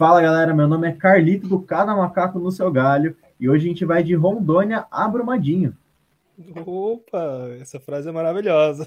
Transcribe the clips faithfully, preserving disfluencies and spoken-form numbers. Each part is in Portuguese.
Fala galera, meu nome é Carlito do Cada Macaco no Seu Galho e hoje a gente vai de Rondônia a Brumadinho. Opa, essa frase é maravilhosa.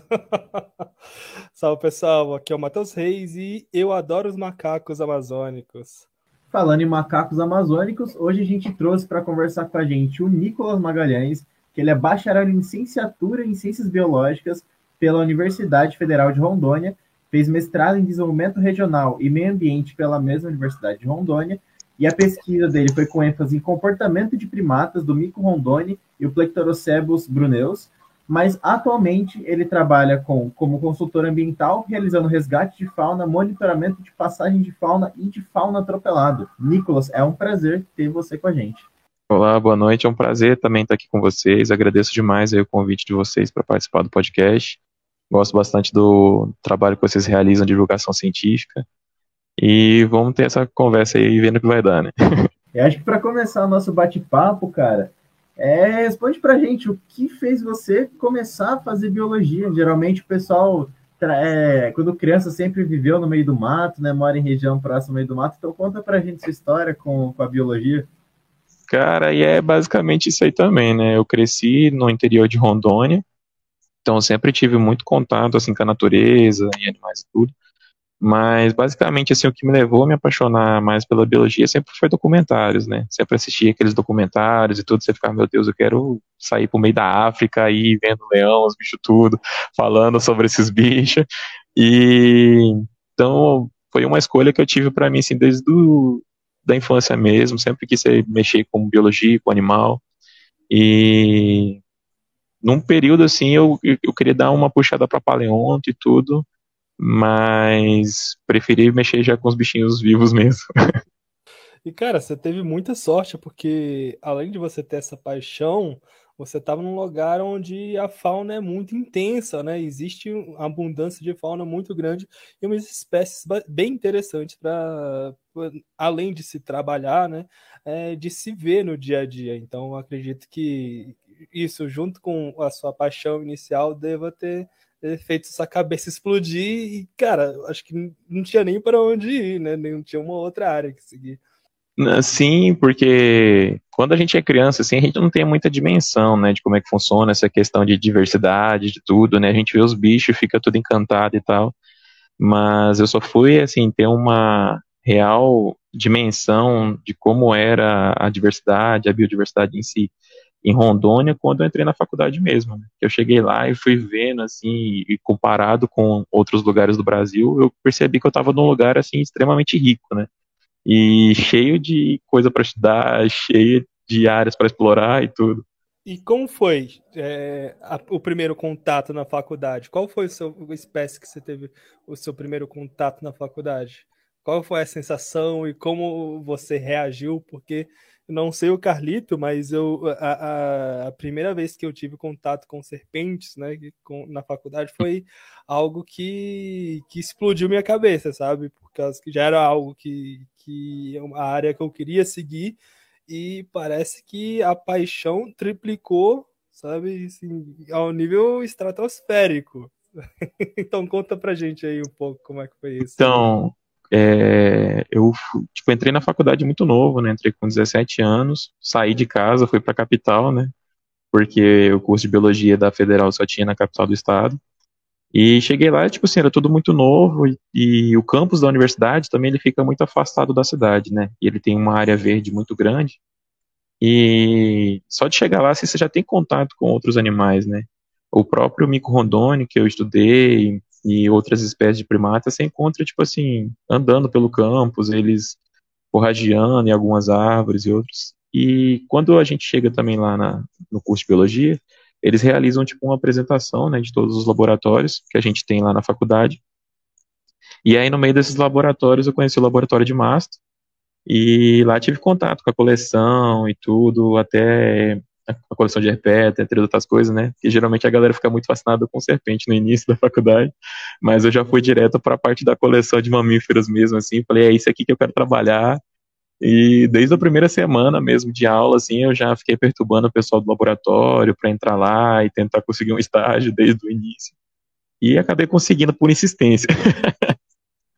Salve pessoal, aqui é o Matheus Reis e eu adoro os macacos amazônicos. Falando em macacos amazônicos, hoje a gente trouxe para conversar com a gente o Nicolas Magalhães, que ele é bacharel em licenciatura em Ciências Biológicas pela Universidade Federal de Rondônia, fez mestrado em Desenvolvimento Regional e Meio Ambiente pela mesma Universidade de Rondônia, e a pesquisa dele foi com ênfase em comportamento de primatas do mico rondônia e o Plectorocebus bruneus, mas atualmente ele trabalha com, como consultor ambiental, realizando resgate de fauna, monitoramento de passagem de fauna e de fauna atropelado. Nicolas, é um prazer ter você com a gente. Olá, boa noite. É um prazer também estar aqui com vocês. Agradeço demais aí o convite de vocês para participar do podcast. Gosto bastante do trabalho que vocês realizam de divulgação científica. E vamos ter essa conversa aí e vendo o que vai dar, né? Eu acho que para começar o nosso bate-papo, cara, é, responde pra gente o que fez você começar a fazer biologia. Geralmente o pessoal, é, quando criança, sempre viveu no meio do mato, né? Mora em região próxima ao meio do mato. Então conta pra gente sua história com, com a biologia. Cara, e é basicamente isso aí também, né? Eu cresci no interior de Rondônia, então eu sempre tive muito contato assim com a natureza e animais e tudo. Mas basicamente assim o que me levou a me apaixonar mais pela biologia sempre foi documentários, né? Sempre assistia aqueles documentários e tudo, você ficava, meu Deus, eu quero sair pro meio da África e vendo leão, os bichos tudo, falando sobre esses bichos. E então foi uma escolha que eu tive para mim assim desde do, da infância mesmo, sempre quis ser, mexer com biologia, com animal. E num período assim eu, eu queria dar uma puxada para paleonto e tudo, mas preferi mexer já com os bichinhos vivos mesmo. E cara, você teve muita sorte porque além de você ter essa paixão, você estava num lugar onde a fauna é muito intensa, né? Existe uma abundância de fauna muito grande e umas espécies ba- bem interessantes para além de se trabalhar, né? É, de se ver no dia a dia. Então, eu acredito que isso, junto com a sua paixão inicial, deva ter ter feito sua cabeça explodir e, cara, acho que não tinha nem para onde ir, né? Nem tinha uma outra área que seguir. Sim, porque quando a gente é criança, assim, a gente não tem muita dimensão, né, de como é que funciona essa questão de diversidade, de tudo, né, a gente vê os bichos e fica tudo encantado e tal, mas eu só fui, assim, ter uma real dimensão de como era a diversidade, a biodiversidade em si, em Rondônia, quando eu entrei na faculdade mesmo, né? Eu cheguei lá e fui vendo, assim, e comparado com outros lugares do Brasil, eu percebi que eu estava num lugar, assim, extremamente rico, né? E cheio de coisa para estudar, cheio de áreas para explorar e tudo. E como foi é, a- o primeiro contato na faculdade? Qual foi o seu, a espécie que você teve o seu primeiro contato na faculdade? Qual foi a sensação e como você reagiu? Porque eu não sei o Carlito, mas eu a, a, a primeira vez que eu tive contato com serpentes, né, que com- na faculdade foi algo que, que explodiu minha cabeça, sabe? Por causa que já era algo que, que é uma área que eu queria seguir e parece que a paixão triplicou, sabe, assim, ao nível estratosférico. Então conta pra gente aí um pouco como é que foi isso. Então, é, eu fu- tipo, entrei na faculdade muito novo, né? Entrei com dezessete anos, saí de casa, fui para a capital, né? Porque o curso de biologia da Federal só tinha na capital do estado. E cheguei lá, tipo assim, era tudo muito novo e, e o campus da universidade também ele fica muito afastado da cidade, né? E ele tem uma área verde muito grande. E só de chegar lá, assim, você já tem contato com outros animais, né? O próprio mico rondônio que eu estudei e outras espécies de primatas, você encontra, tipo assim, andando pelo campus, eles forrageando em algumas árvores e outros. E quando a gente chega também lá na, no curso de biologia, eles realizam, tipo, uma apresentação, né, de todos os laboratórios que a gente tem lá na faculdade. E aí, no meio desses laboratórios, eu conheci o laboratório de mastro, e lá tive contato com a coleção e tudo, até a coleção de herpeta, entre outras coisas, né? Que geralmente a galera fica muito fascinada com serpente no início da faculdade, mas eu já fui direto para a parte da coleção de mamíferos mesmo, assim, falei, é isso aqui que eu quero trabalhar. E desde a primeira semana mesmo de aula, assim, eu já fiquei perturbando o pessoal do laboratório para entrar lá e tentar conseguir um estágio desde o início. E acabei conseguindo por insistência.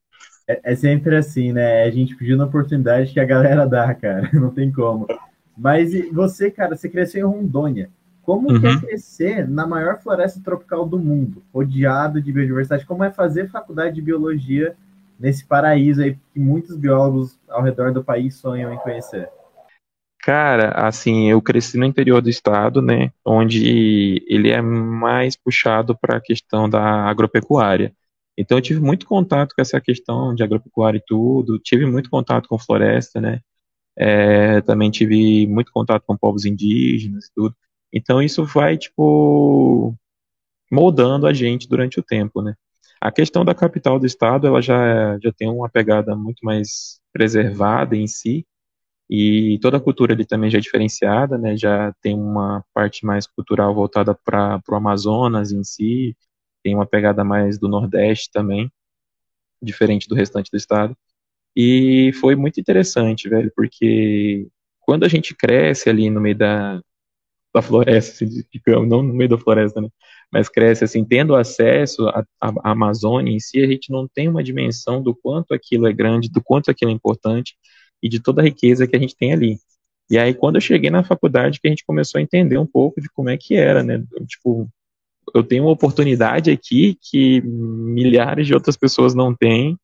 É, é sempre assim, né? A gente pedindo a oportunidade que a galera dá, cara. Não tem como. Mas e você, cara, você cresceu em Rondônia. Como que é Uhum. crescer na maior floresta tropical do mundo, rodeado de biodiversidade? Como é fazer faculdade de biologia nesse paraíso aí que muitos biólogos ao redor do país sonham em conhecer? Cara, assim, eu cresci no interior do estado, né, onde ele é mais puxado para a questão da agropecuária. Então, eu tive muito contato com essa questão de agropecuária e tudo, tive muito contato com floresta, né, é, também tive muito contato com povos indígenas e tudo. Então, isso vai, tipo, moldando a gente durante o tempo, né. A questão da capital do estado, ela já, já tem uma pegada muito mais preservada em si, e toda a cultura ali também já é diferenciada, né? Já tem uma parte mais cultural voltada para o Amazonas em si, tem uma pegada mais do Nordeste também, diferente do restante do estado. E foi muito interessante, velho, porque quando a gente cresce ali no meio da, da floresta, assim, digamos, não no meio da floresta, né? Mas cresce assim, tendo acesso à, à Amazônia em si, a gente não tem uma dimensão do quanto aquilo é grande, do quanto aquilo é importante e de toda a riqueza que a gente tem ali. E aí, quando eu cheguei na faculdade, que a gente começou a entender um pouco de como é que era, né? Tipo, eu tenho uma oportunidade aqui que milhares de outras pessoas não têm,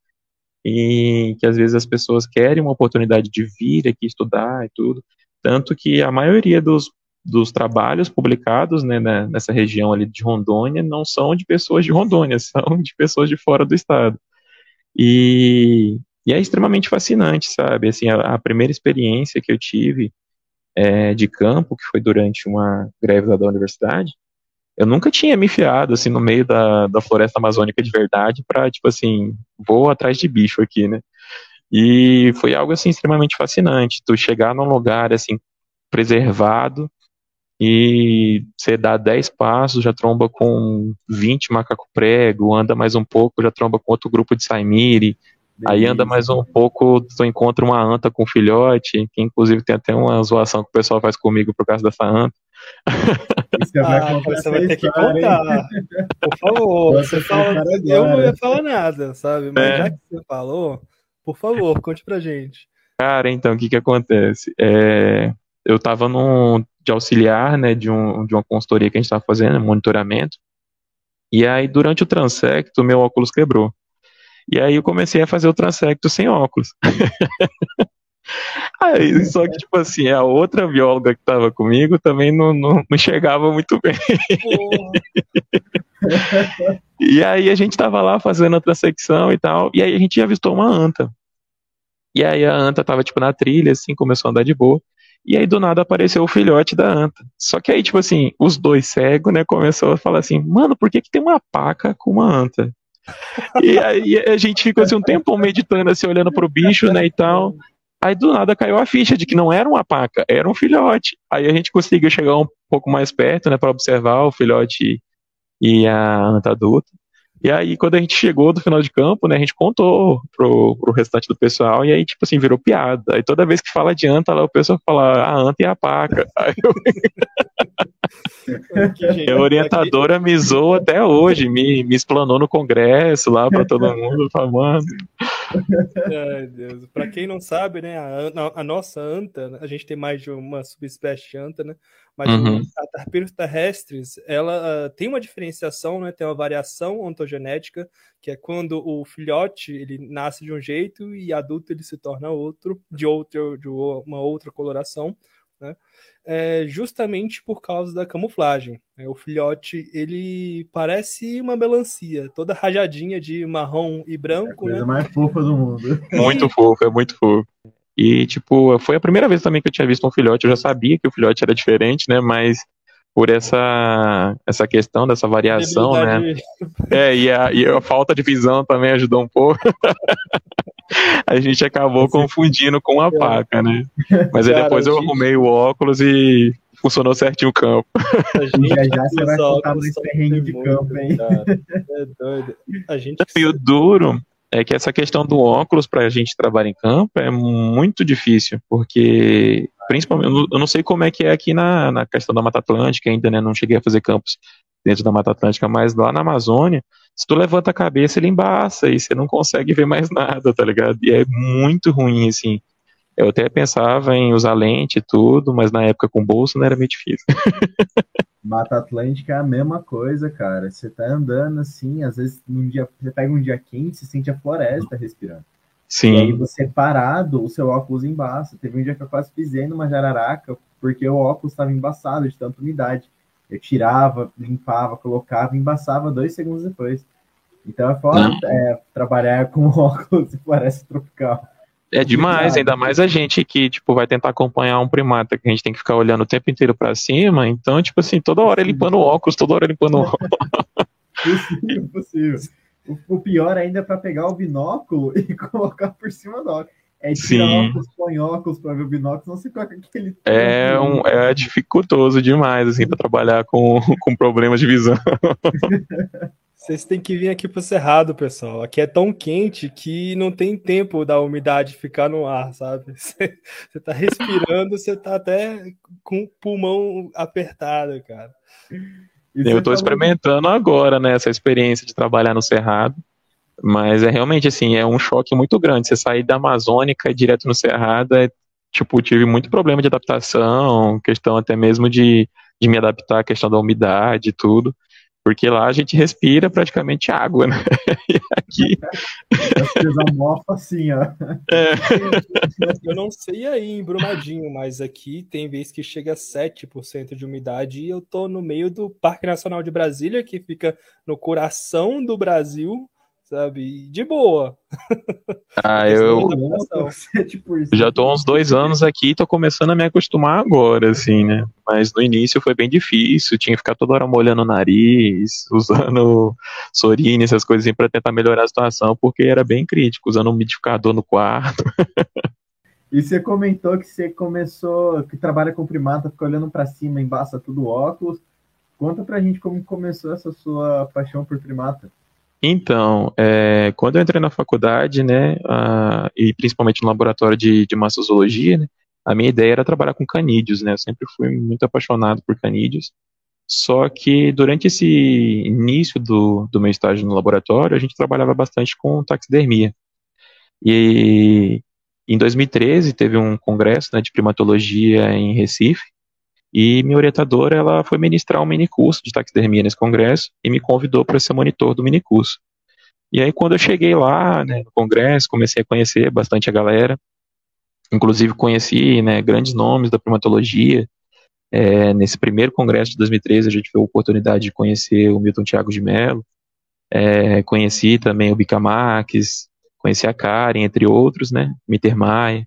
e que às vezes as pessoas querem uma oportunidade de vir aqui estudar e tudo. Tanto que a maioria dos, dos trabalhos publicados, né, na- nessa região ali de Rondônia não são de pessoas de Rondônia, são de pessoas de fora do estado. E, e é extremamente fascinante, sabe? Assim, a, a primeira experiência que eu tive é, de campo, que foi durante uma greve lá da universidade, eu nunca tinha me enfiado assim no meio da, da floresta amazônica de verdade para tipo assim, vou atrás de bicho aqui, né? E foi algo assim extremamente fascinante, tu chegar num lugar assim preservado e você dá dez passos, já tromba com vinte macaco prego, anda mais um pouco, já tromba com outro grupo de saimiri, aí anda Delícia. mais um pouco, tu encontra uma anta com filhote, que inclusive tem até uma zoação que o pessoal faz comigo por causa dessa anta. E você vai Ah, cara, contar você essa vai ter que história, hein? contar. Por favor, Conta você essa fala. história Eu não ia agora. falar nada, sabe? Mas já É, que você falou, por favor, conte pra gente. cara, então, o que que acontece? É, eu estava num, de auxiliar, né, de, um, de uma consultoria que a gente estava fazendo, monitoramento, e aí durante o transecto, meu óculos quebrou. E aí eu comecei a fazer o transecto sem óculos. Aí, só que, tipo assim, a outra bióloga que estava comigo também não, não, não enxergava muito bem. Porra. E aí a gente estava lá fazendo a transecção e tal, e aí a gente avistou uma anta. E aí a anta tava, tipo, na trilha, assim, começou a andar de boa. E aí, do nada, apareceu o filhote da anta. Só que aí, tipo assim, os dois cegos, né, começou a falar assim, mano, por que que tem uma paca com uma anta? E aí a gente ficou, assim, um tempão meditando, assim, olhando pro bicho, né, e tal. Aí, do nada, caiu a ficha de que não era uma paca, era um filhote. Aí a gente conseguiu chegar um pouco mais perto, né, pra observar o filhote e a anta adulta. E aí, quando a gente chegou do final de campo, né, a gente contou pro, pro restante do pessoal, e aí, tipo assim, virou piada. Aí toda vez que fala de anta, lá o pessoal fala a anta e a paca. Aí eu- Aqui, a gente, aqui, orientadora me zoou até hoje, me, me explanou no congresso lá pra todo mundo, falando, ai, Deus. Para quem não sabe, né, a, an- a nossa anta, né, a gente tem mais de uma subespécie de anta, né? Mas o, uhum, a Tarpeiros terrestres, ela ah, tem uma diferenciação, né? Tem uma variação ontogenética, que é quando o filhote ele nasce de um jeito e adulto ele se torna outro, de outro, de uma outra coloração, né? É justamente por causa da camuflagem, né? O filhote ele parece uma melancia, toda rajadinha de marrom e É a branco, né? coisa mais fofa do mundo. muito E fofo, é muito fofo. E, tipo, foi a primeira vez também que eu tinha visto um filhote, eu já sabia que o filhote era diferente, né, mas por essa, essa questão dessa a variação, né, debilidade. é, e a, e a falta de visão também ajudou um pouco. A gente acabou Você, confundindo com a paca, né? Mas aí Cara, a depois eu gente, arrumei o óculos e funcionou certinho o campo. a e já gente já que você vai usa contar óculos mais sofre perrengue de campo, muito, hein? cara. É doido. A gente que E o duro é que essa questão do óculos para a gente trabalhar em campo é muito difícil, porque, principalmente, eu não- eu não sei como é que é aqui na, na questão da Mata Atlântica ainda, né? Não cheguei a fazer campos dentro da Mata Atlântica, mas lá na Amazônia, se tu levanta a cabeça, ele embaça e você não consegue ver mais nada, tá ligado? E é muito ruim, assim. Eu até pensava em usar lente e tudo, mas na época com bolso não era meio difícil. Mata Atlântica é a mesma coisa, cara. Você tá andando assim, às vezes num dia, você pega um dia quente, você sente a floresta respirando. E aí Sim. você parado, o seu óculos embaça. Teve um dia que eu quase pisei numa jararaca, porque o óculos estava embaçado de tanta umidade. Eu tirava, limpava, colocava, embaçava dois segundos depois. Então é foda Não. é, trabalhar com óculos e floresta tropical. É demais, Complicado. ainda mais a gente que, tipo, vai tentar acompanhar um primata que a gente tem que ficar olhando o tempo inteiro pra cima, então, tipo assim, toda hora limpando o óculos, toda hora limpando o óculos. Possível, possível. O, o pior ainda é para pegar o binóculo e colocar por cima do óculos. É tirar Sim. óculos, põe óculos para ver o binóculo, não se coloca aquele. É, um, é dificultoso demais, assim, pra trabalhar com, com problemas de visão. Vocês têm que vir aqui pro Cerrado, pessoal. Aqui é tão quente que não tem tempo da umidade ficar no ar, sabe? Você, você tá respirando, você tá até com o pulmão apertado, cara. E Eu você tô falou- experimentando agora, né, essa experiência de trabalhar no Cerrado, mas é realmente, assim, é um choque muito grande. Você sair da Amazônica e ir direto no Cerrado, é, tipo, tive muito problema de adaptação, questão até mesmo de, de me adaptar à questão da umidade e tudo, porque lá a gente respira praticamente água, né? E aqui, Você mofa assim, ó. Eu não sei aí em Brumadinho, mas aqui tem vez que chega a sete por cento de umidade e eu tô no meio do Parque Nacional de Brasília, que fica no coração do Brasil, sabe? E de boa. ah, É questão eu de adaptação. sete por cento. já tô há uns dois anos aqui e tô começando a me acostumar agora, assim, né? Mas no início foi bem difícil, tinha que ficar toda hora molhando o nariz, usando Sorine, essas coisas assim, pra tentar melhorar a situação, porque era bem crítico, usando um umidificador no quarto. E você comentou que você começou, que trabalha com primata, fica olhando para cima, embaça tudo o óculos. Conta pra gente como começou essa sua paixão por primata. Então, é, quando eu entrei na faculdade, né, ah, e principalmente no laboratório de, de mastozoologia, né, a minha ideia era trabalhar com canídeos, né, eu sempre fui muito apaixonado por canídeos, só que durante esse início do, do meu estágio no laboratório, a gente trabalhava bastante com taxidermia, e em dois mil e treze teve um congresso, né, de primatologia em Recife, e minha orientadora, ela foi ministrar um minicurso de taxidermia nesse congresso e me convidou para ser monitor do minicurso. E aí, quando eu cheguei lá, né, no congresso, comecei a conhecer bastante a galera, inclusive conheci, né, grandes nomes da primatologia. É, nesse primeiro congresso de dois mil e treze, a gente teve a oportunidade de conhecer o Milton Thiago de Mello, é, conheci também o Bica Marques, conheci a Karen, entre outros, né, Mitter Maia,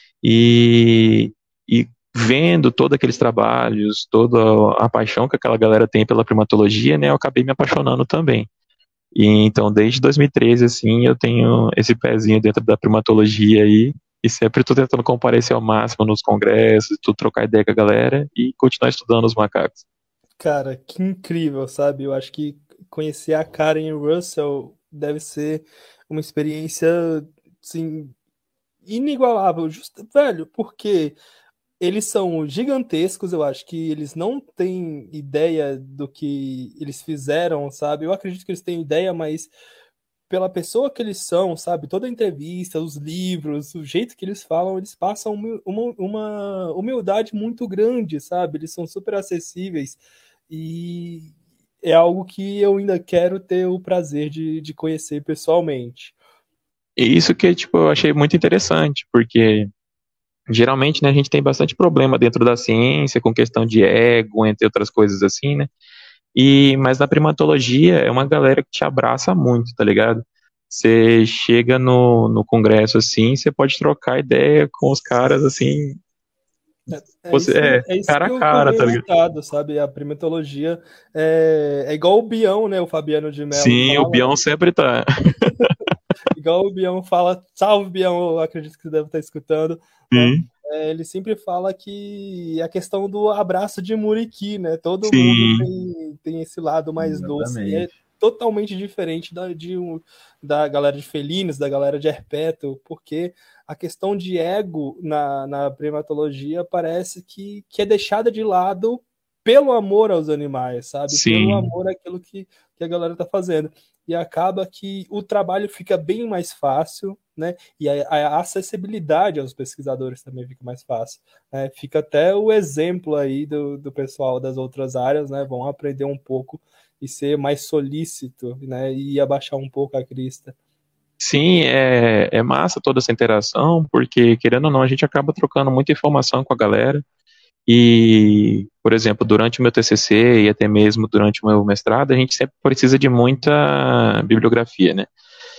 e, e vendo todos aqueles trabalhos, toda a paixão que aquela galera tem pela primatologia, né, eu acabei me apaixonando também. E então, desde dois mil e treze, assim, eu tenho esse pezinho dentro da primatologia aí, e sempre estou tentando comparecer ao máximo nos congressos, tudo, trocar ideia com a galera e continuar estudando os macacos. Cara, que incrível, sabe? Eu acho que conhecer a Karen Russell deve ser uma experiência, assim, inigualável. Justo, velho, porque eles são gigantescos, eu acho que eles não têm ideia do que eles fizeram, sabe? Eu acredito que eles têm ideia, mas pela pessoa que eles são, sabe? Toda a entrevista, os livros, o jeito que eles falam, eles passam uma, uma, uma humildade muito grande, sabe? Eles são super acessíveis e é algo que eu ainda quero ter o prazer de, de conhecer pessoalmente. E isso que, tipo, eu achei muito interessante, porque geralmente, né, a gente tem bastante problema dentro da ciência, com questão de ego, entre outras coisas assim, né? E, mas na primatologia é uma galera que te abraça muito, tá ligado? Você chega no, no congresso assim, você pode trocar ideia com os caras assim, É você isso, é é isso cara que a eu, que eu cara, tenho tá ligado? notado, sabe? A primatologia é, é igual o Bião, né? O Fabiano de Mello Sim, o fala. Bion sempre tá. Igual o Bião fala, salve Bião, eu acredito que você deve estar escutando, né? Sim, É, ele sempre fala que a questão do abraço de Muriqui, né? Todo mundo sim, tem, tem esse lado mais doce e é Exatamente. totalmente diferente da, de, um- da galera de felinos, da galera de herpeto, porque a questão de ego na, na primatologia parece que, que é deixada de lado pelo amor aos animais, sabe? Pelo sim. amor àquilo que, que a galera tá fazendo. e acaba que o trabalho fica bem mais fácil, né? E a, a acessibilidade aos pesquisadores também fica mais fácil, né? Fica até o exemplo aí do, do pessoal das outras áreas, né? Vão aprender um pouco e ser mais solícito, né? E abaixar um pouco a crista. Sim, é, é massa toda essa interação, porque, querendo ou não, a gente acaba trocando muita informação com a galera. E, por exemplo, durante o meu T C C e até mesmo durante o meu mestrado, a gente sempre precisa de muita bibliografia, né?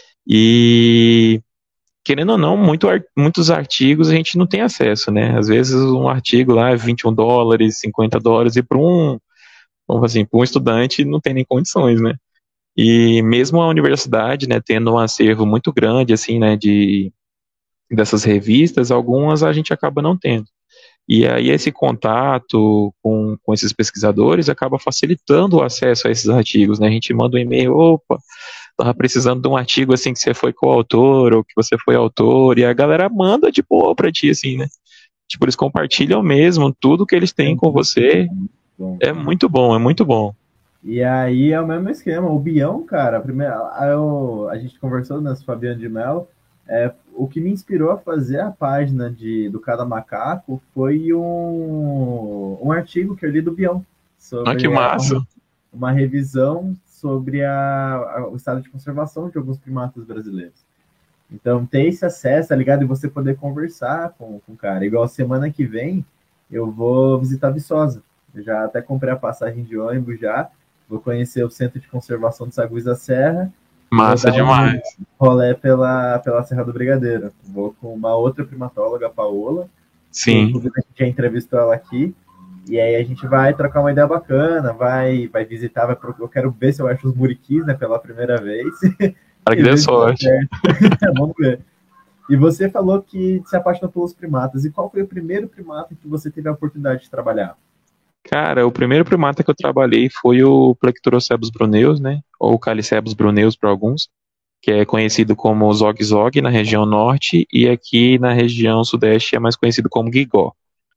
E, querendo ou não, muito, muitos artigos a gente não tem acesso, né? Às vezes um artigo lá é vinte e um dólares, cinquenta dólares, e para um, vamos assim, para um estudante não tem nem condições, né? E mesmo a universidade, né, tendo um acervo muito grande, assim, né, de, dessas revistas, algumas a gente acaba não tendo. E aí esse contato com, com esses pesquisadores acaba facilitando o acesso a esses artigos, né? A gente manda um e-mail, opa, tava precisando de um artigo assim que você foi coautor ou que você foi autor, e a galera manda de boa pra ti, assim, né? Tipo, eles compartilham mesmo tudo que eles têm com você. É muito bom, é muito bom. E aí é o mesmo esquema. O Bião, cara, a, primeira, a, eu, a gente conversou nesse Fabiano de Mello, é, o que me inspirou a fazer a página de, do Cada Macaco foi um, um artigo que eu li do Bião. Sobre ah, que massa! Uma, uma revisão sobre a, a, o estado de conservação de alguns primatas brasileiros. Então, ter esse acesso, tá ligado? E você poder conversar com, com o cara. Igual semana que vem, eu vou visitar Viçosa. Eu já até comprei a passagem de ônibus já. Vou conhecer o Centro de Conservação de Saguiz da Serra. Massa demais. Um rolê pela, pela Serra do Brigadeiro. Vou com uma outra primatóloga, a Paola. Sim. Inclusive, a gente já entrevistou ela aqui. E aí a gente vai trocar uma ideia bacana, vai, vai visitar, vai, eu quero ver se eu acho os muriquis, né, pela primeira vez. Para que dê sorte. Vamos ver. E você falou que se apaixonou pelos primatas. E qual foi o primeiro primata que você teve a oportunidade de trabalhar? Cara, o primeiro primata que eu trabalhei foi o Plectrophosaurus bruneus, né? Ou Calicebus bruneus para alguns, que é conhecido como zog-zog na região norte, e aqui na região sudeste é mais conhecido como guigó.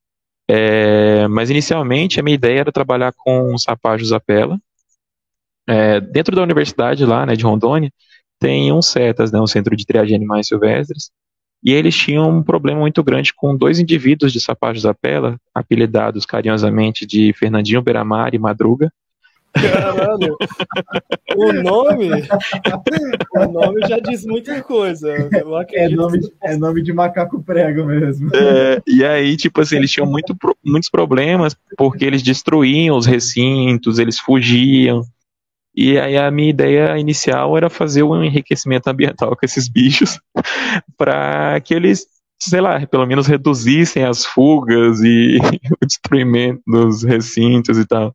É, mas inicialmente a minha ideia era trabalhar com sapajos apela. É, dentro da universidade lá, né, de Rondônia, tem um CETAS, né, um Centro de Triagem de Animais Silvestres, e eles tinham um problema muito grande com dois indivíduos de sapajos apela, apelidados carinhosamente de Fernandinho Beiramar e Madruga. Caralho! O nome? O nome já diz muita coisa. Eu é, nome de, é nome de macaco prego mesmo. É, e aí, tipo assim, eles tinham muito, muitos problemas porque eles destruíam os recintos, eles fugiam. E aí a minha ideia inicial era fazer um enriquecimento ambiental com esses bichos para que eles, sei lá, pelo menos reduzissem as fugas e o destruimento dos recintos e tal.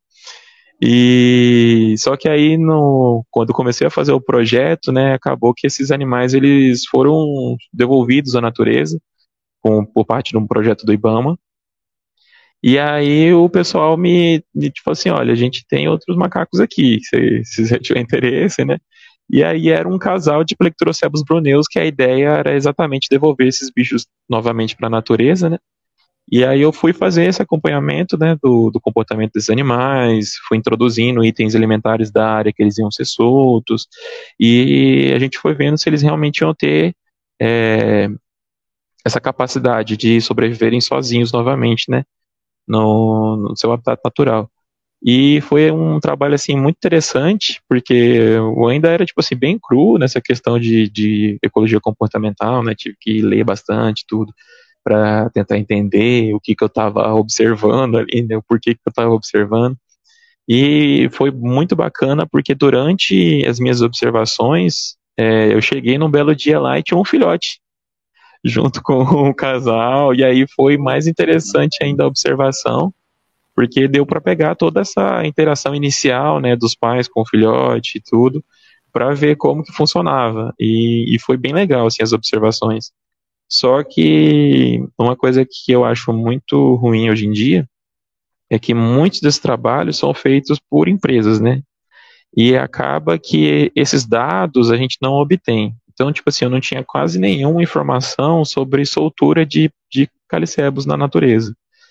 E só que aí, no, quando comecei a fazer o projeto, né, acabou que esses animais eles foram devolvidos à natureza com, por parte de um projeto do IBAMA. E aí o pessoal me, me tipo assim, olha, a gente tem outros macacos aqui, se, se você tiver interesse, né? E aí era um casal de Plectrophosaurus bruneus, que a ideia era exatamente devolver esses bichos novamente para a natureza, né? E aí eu fui fazer esse acompanhamento, né, do, do comportamento desses animais, fui introduzindo itens alimentares da área que eles iam ser soltos, e a gente foi vendo se eles realmente iam ter é, essa capacidade de sobreviverem sozinhos novamente, né? No, no seu habitat natural. E foi um trabalho assim muito interessante, porque eu ainda era tipo assim bem cru nessa questão de, de ecologia comportamental, né? Tive que ler bastante tudo para tentar entender o que, que eu estava observando ali, né? O porquê que eu estava observando. E foi muito bacana porque durante as minhas observações é, eu cheguei num belo dia lá e tinha um filhote junto com o casal, e aí foi mais interessante ainda a observação, porque deu para pegar toda essa interação inicial, né, dos pais com o filhote e tudo, para ver como que funcionava, e, e foi bem legal, assim, as observações. Só que uma coisa que eu acho muito ruim hoje em dia é que muitos desses trabalhos são feitos por empresas, né, e acaba que esses dados a gente não obtém. Então, tipo assim, eu não tinha quase nenhuma informação sobre soltura de, de calicebos na natureza.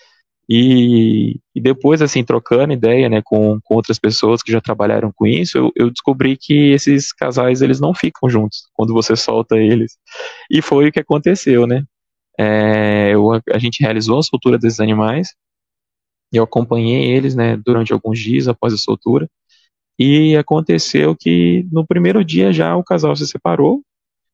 E, e depois, assim, trocando ideia, né, com, com outras pessoas que já trabalharam com isso, eu, eu descobri que esses casais, eles não ficam juntos quando você solta eles. E foi o que aconteceu, né? É, eu, a gente realizou a soltura desses animais, eu acompanhei eles, né, durante alguns dias após a soltura, e aconteceu que no primeiro dia já o casal se separou.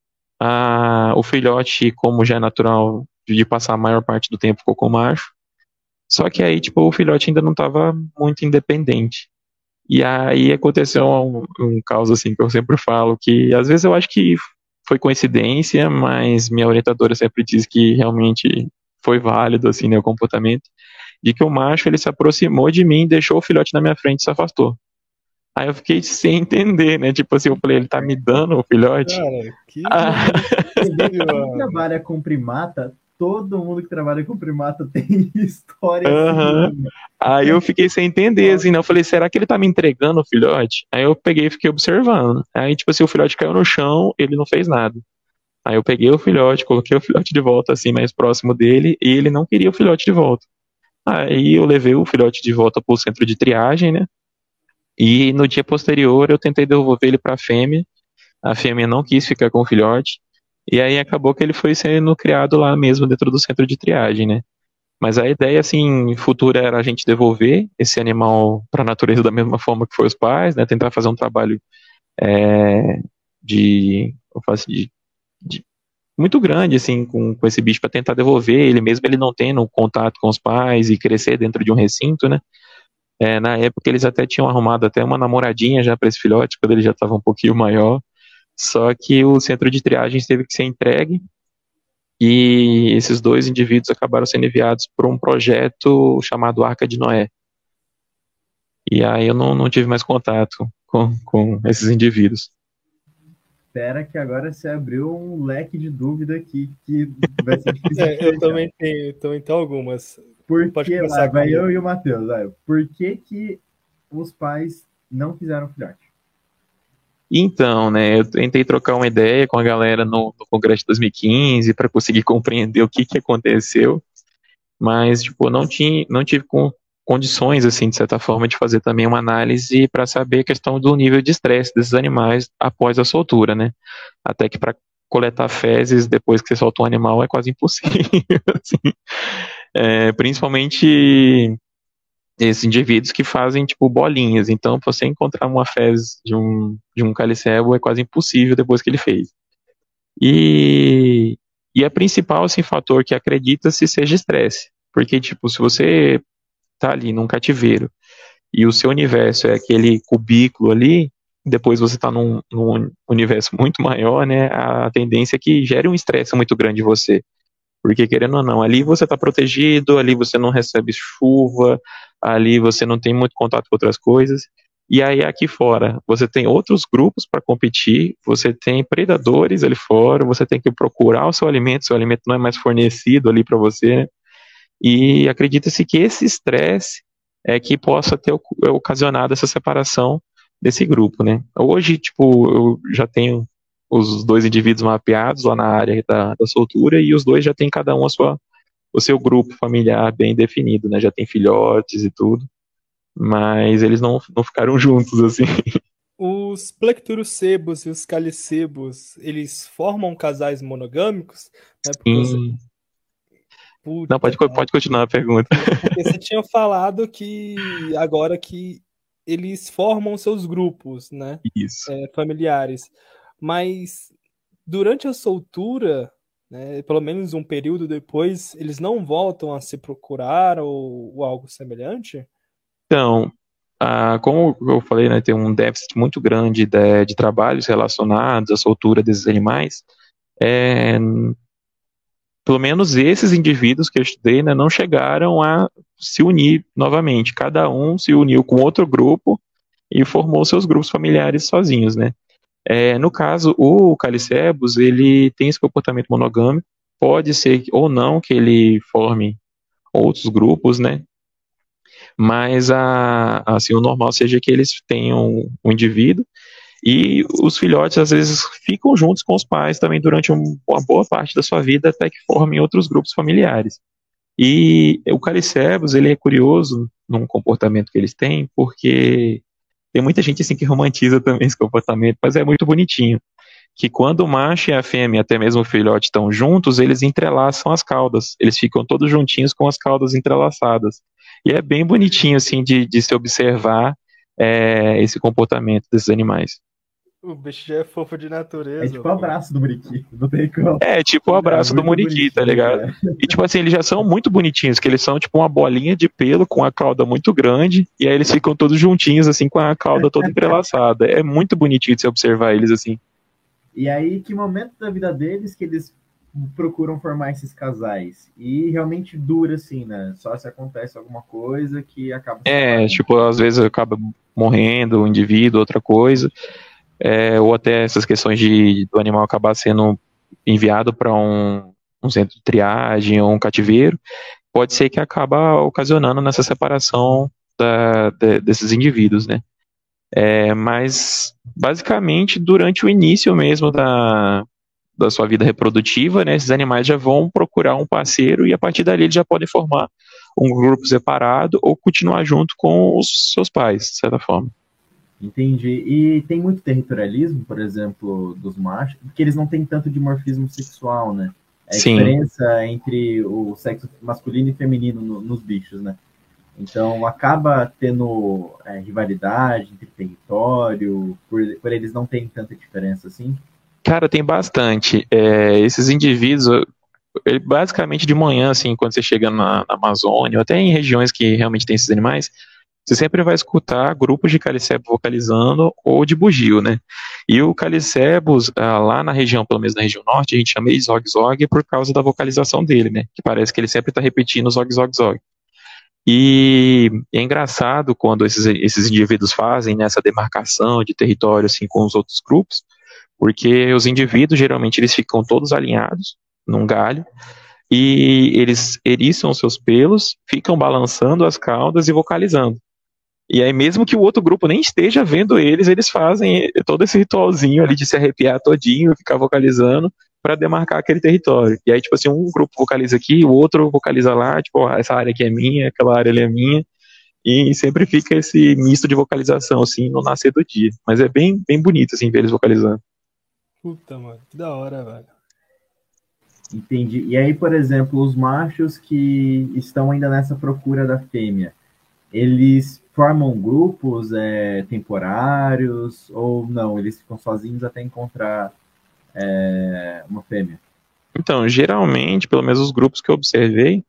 A, o filhote, como já é natural de passar a maior parte do tempo, ficou com o macho. Só que aí, tipo, o filhote ainda não estava muito independente. E aí aconteceu um, um caos, assim, que eu sempre falo, que às vezes eu acho que foi coincidência, mas minha orientadora sempre diz que realmente foi válido, assim, né, o comportamento, de que o macho, ele se aproximou de mim, deixou o filhote na minha frente e se afastou. Aí eu fiquei sem entender, né, tipo assim, eu falei, ele tá me dando o filhote? Cara, que Ah, Quem trabalha com primata, todo mundo que trabalha com primata tem história aham. assim. Aí eu fiquei sem entender, assim, né? Eu falei, será que ele tá me entregando o filhote? Aí eu peguei e fiquei observando. Aí, tipo assim, o filhote caiu no chão, ele não fez nada. Aí eu peguei o filhote, coloquei o filhote de volta, assim, mais próximo dele, e ele não queria o filhote de volta. Aí eu levei o filhote de volta pro centro de triagem, né? E no dia posterior eu tentei devolver ele pra fêmea. A fêmea não quis ficar com o filhote. E aí acabou que ele foi sendo criado lá mesmo dentro do centro de triagem, né? Mas a ideia, assim, futura era a gente devolver esse animal para a natureza da mesma forma que foi os pais, né? Tentar fazer um trabalho é, de, eu faço de, de muito grande, assim, com, com esse bicho para tentar devolver ele, mesmo ele não tendo contato com os pais e crescer dentro de um recinto, né? É, na época eles até tinham arrumado até uma namoradinha já para esse filhote, quando ele já estava um pouquinho maior. Só que o centro de triagens teve que ser entregue e esses dois indivíduos acabaram sendo enviados para um projeto chamado Arca de Noé. E aí eu não, não tive mais contato com, com esses indivíduos. Espera que agora você abriu um leque de dúvida aqui que vai ser difícil de É, eu fechar. também tenho, também tenho algumas. Por Pode que, começar vai, vai comigo. eu e o Matheus, vai. Por que que os pais não quiseram filhote? Então, né, eu tentei trocar uma ideia com a galera no, no Congresso de dois mil e quinze para conseguir compreender o que, que aconteceu, mas, tipo, não, tinha, não tive com, condições, assim, de certa forma, de fazer também uma análise para saber a questão do nível de estresse desses animais após a soltura, né? Até que para coletar fezes depois que você solta um animal é quase impossível, assim. É, principalmente esses indivíduos que fazem, tipo, bolinhas. Então, pra você encontrar uma fezes de um, de um calicebo é quase impossível depois que ele fez. E, e a principal, assim, fator que acredita-se seja estresse. Porque, tipo, se você tá ali num cativeiro e o seu universo é aquele cubículo ali, depois você tá num, num universo muito maior, né, a tendência é que gere um estresse muito grande em você. Porque, querendo ou não, ali você está protegido, ali você não recebe chuva, ali você não tem muito contato com outras coisas. E aí, aqui fora, você tem outros grupos para competir, você tem predadores ali fora, você tem que procurar o seu alimento, seu alimento não é mais fornecido ali para você. E acredita-se que esse estresse é que possa ter ocasionado essa separação desse grupo, né? Hoje, tipo, eu já tenho os dois indivíduos mapeados lá na área da, da soltura e os dois já têm cada um a sua, o seu grupo familiar bem definido, né? Já tem filhotes e tudo, mas eles não, não ficaram juntos, assim. Os plecturocebos e os calicebos, eles formam casais monogâmicos? Né? Porque você... Sim. Não, Puta, pode, pode continuar a pergunta. porque você tinha falado que agora que eles formam seus grupos, né? Isso. É, familiares. Mas durante a soltura, né, pelo menos um período depois, eles não voltam a se procurar ou, ou algo semelhante? Então, ah, como eu falei, né, tem um déficit muito grande de, de trabalhos relacionados à soltura desses animais. É, pelo menos esses indivíduos que eu estudei, né, não chegaram a se unir novamente. Cada um se uniu com outro grupo e formou seus grupos familiares sozinhos, né? É, no caso, o Calicebus, ele tem esse comportamento monogâmico, pode ser ou não que ele forme outros grupos, né? Mas a, assim, o normal seja que eles tenham um indivíduo e os filhotes às vezes ficam juntos com os pais também durante um, uma boa parte da sua vida até que formem outros grupos familiares. E o Calicebus, ele é curioso num comportamento que eles têm, porque tem muita gente assim que romantiza também esse comportamento, mas é muito bonitinho. Que quando o macho e a fêmea, até mesmo o filhote, estão juntos, eles entrelaçam as caudas. Eles ficam todos juntinhos com as caudas entrelaçadas. E é bem bonitinho assim de, de se observar é, esse comportamento desses animais. O bicho já é fofo de natureza. É tipo o abraço do Muriqui, não tem como. É, tipo o abraço É do muito Muriqui, tá bonitinho, ligado? cara. E tipo assim, eles já são muito bonitinhos, que eles são tipo uma bolinha de pelo com a cauda muito grande, e aí eles ficam todos juntinhos, assim, com a cauda toda entrelaçada. É muito bonitinho de se observar eles assim. E aí, que momento da vida deles que eles procuram formar esses casais? E realmente dura, assim, né? Só se acontece alguma coisa que acaba É, separando. tipo, às vezes acaba morrendo o indivíduo, outra coisa. É, ou até essas questões de do animal acabar sendo enviado para um, um centro de triagem ou um cativeiro, pode ser que acaba ocasionando nessa separação da- de- desses indivíduos, né? É, mas basicamente durante o início mesmo da, da sua vida reprodutiva, né, esses animais já vão procurar um parceiro e a partir dali eles já podem formar um grupo separado ou continuar junto com os seus pais, de certa forma. Entendi. E tem muito territorialismo, por exemplo, dos machos, porque eles não têm tanto dimorfismo sexual, né? É a Sim. diferença entre o sexo masculino e feminino no- nos bichos, né? Então acaba tendo é, rivalidade entre território, por, por eles não terem tanta diferença assim. Cara, tem bastante. É, esses indivíduos, ele, basicamente de manhã, assim, quando você chega na, na Amazônia, ou até em regiões que realmente tem esses animais, você sempre vai escutar grupos de calicebos vocalizando ou de bugio, né? E o calicebos, ah, lá na região, pelo menos na região norte, a gente chama ele zog-zog por causa da vocalização dele, né? Que parece que ele sempre está repetindo zog-zog-zog. E é engraçado quando esses, esses indivíduos fazem nessa demarcação de território assim com os outros grupos, porque os indivíduos geralmente eles ficam todos alinhados num galho e eles eriçam seus pelos, ficam balançando as caudas e vocalizando. E aí mesmo que o outro grupo nem esteja vendo eles, eles fazem todo esse ritualzinho ali de se arrepiar todinho, ficar vocalizando para demarcar aquele território. E aí, tipo assim, um grupo vocaliza aqui, o outro vocaliza lá, tipo, ó, essa área aqui é minha, aquela área ali é minha, e sempre fica esse misto de vocalização, assim, no nascer do dia. Mas é bem, bem bonito, assim, ver eles vocalizando. Puta, mano, que da hora, velho. Entendi. E aí, por exemplo, os machos que estão ainda nessa procura da fêmea, eles formam grupos é, temporários ou não? Eles ficam sozinhos até encontrar é, uma fêmea? Então, geralmente, pelo menos os grupos que eu observei,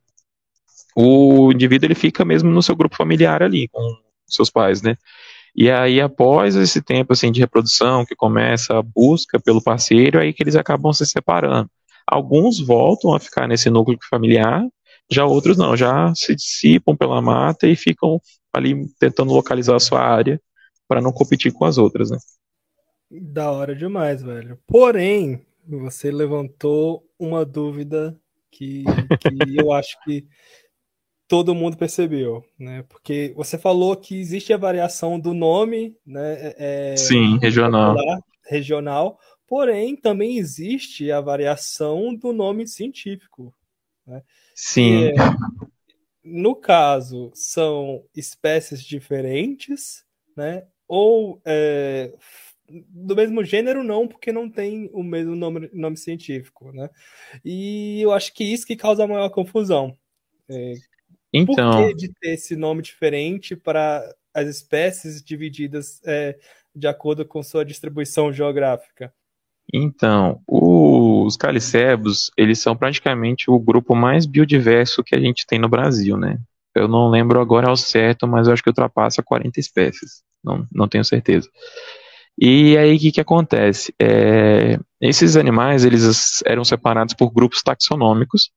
o indivíduo ele fica mesmo no seu grupo familiar ali, com seus pais, né? E aí, após esse tempo assim, de reprodução, que começa a busca pelo parceiro, aí que eles acabam se separando. Alguns voltam a ficar nesse núcleo familiar, já outros não, já se dissipam pela mata e ficam ali tentando localizar a sua área para não competir com as outras, né? Da hora demais, velho. Porém, você levantou uma dúvida que, que eu acho que todo mundo percebeu, né? Porque você falou que existe a variação do nome, né? É, Sim, regional. popular, regional, porém também existe a variação do nome científico, né? Sim. Que é, no caso, são espécies diferentes, né? Ou é, do mesmo gênero não, porque não tem o mesmo nome, nome científico, né? E eu acho que isso que causa a maior confusão. É, Então, por que de ter esse nome diferente para as espécies divididas é, de acordo com sua distribuição geográfica? então, os calicebos, eles são praticamente o grupo mais biodiverso que a gente tem no Brasil, né? Eu não lembro agora ao certo, mas eu acho que ultrapassa quarenta espécies. Não, não tenho certeza. E aí, o que que acontece? É, esses animais, eles eram separados por grupos taxonômicos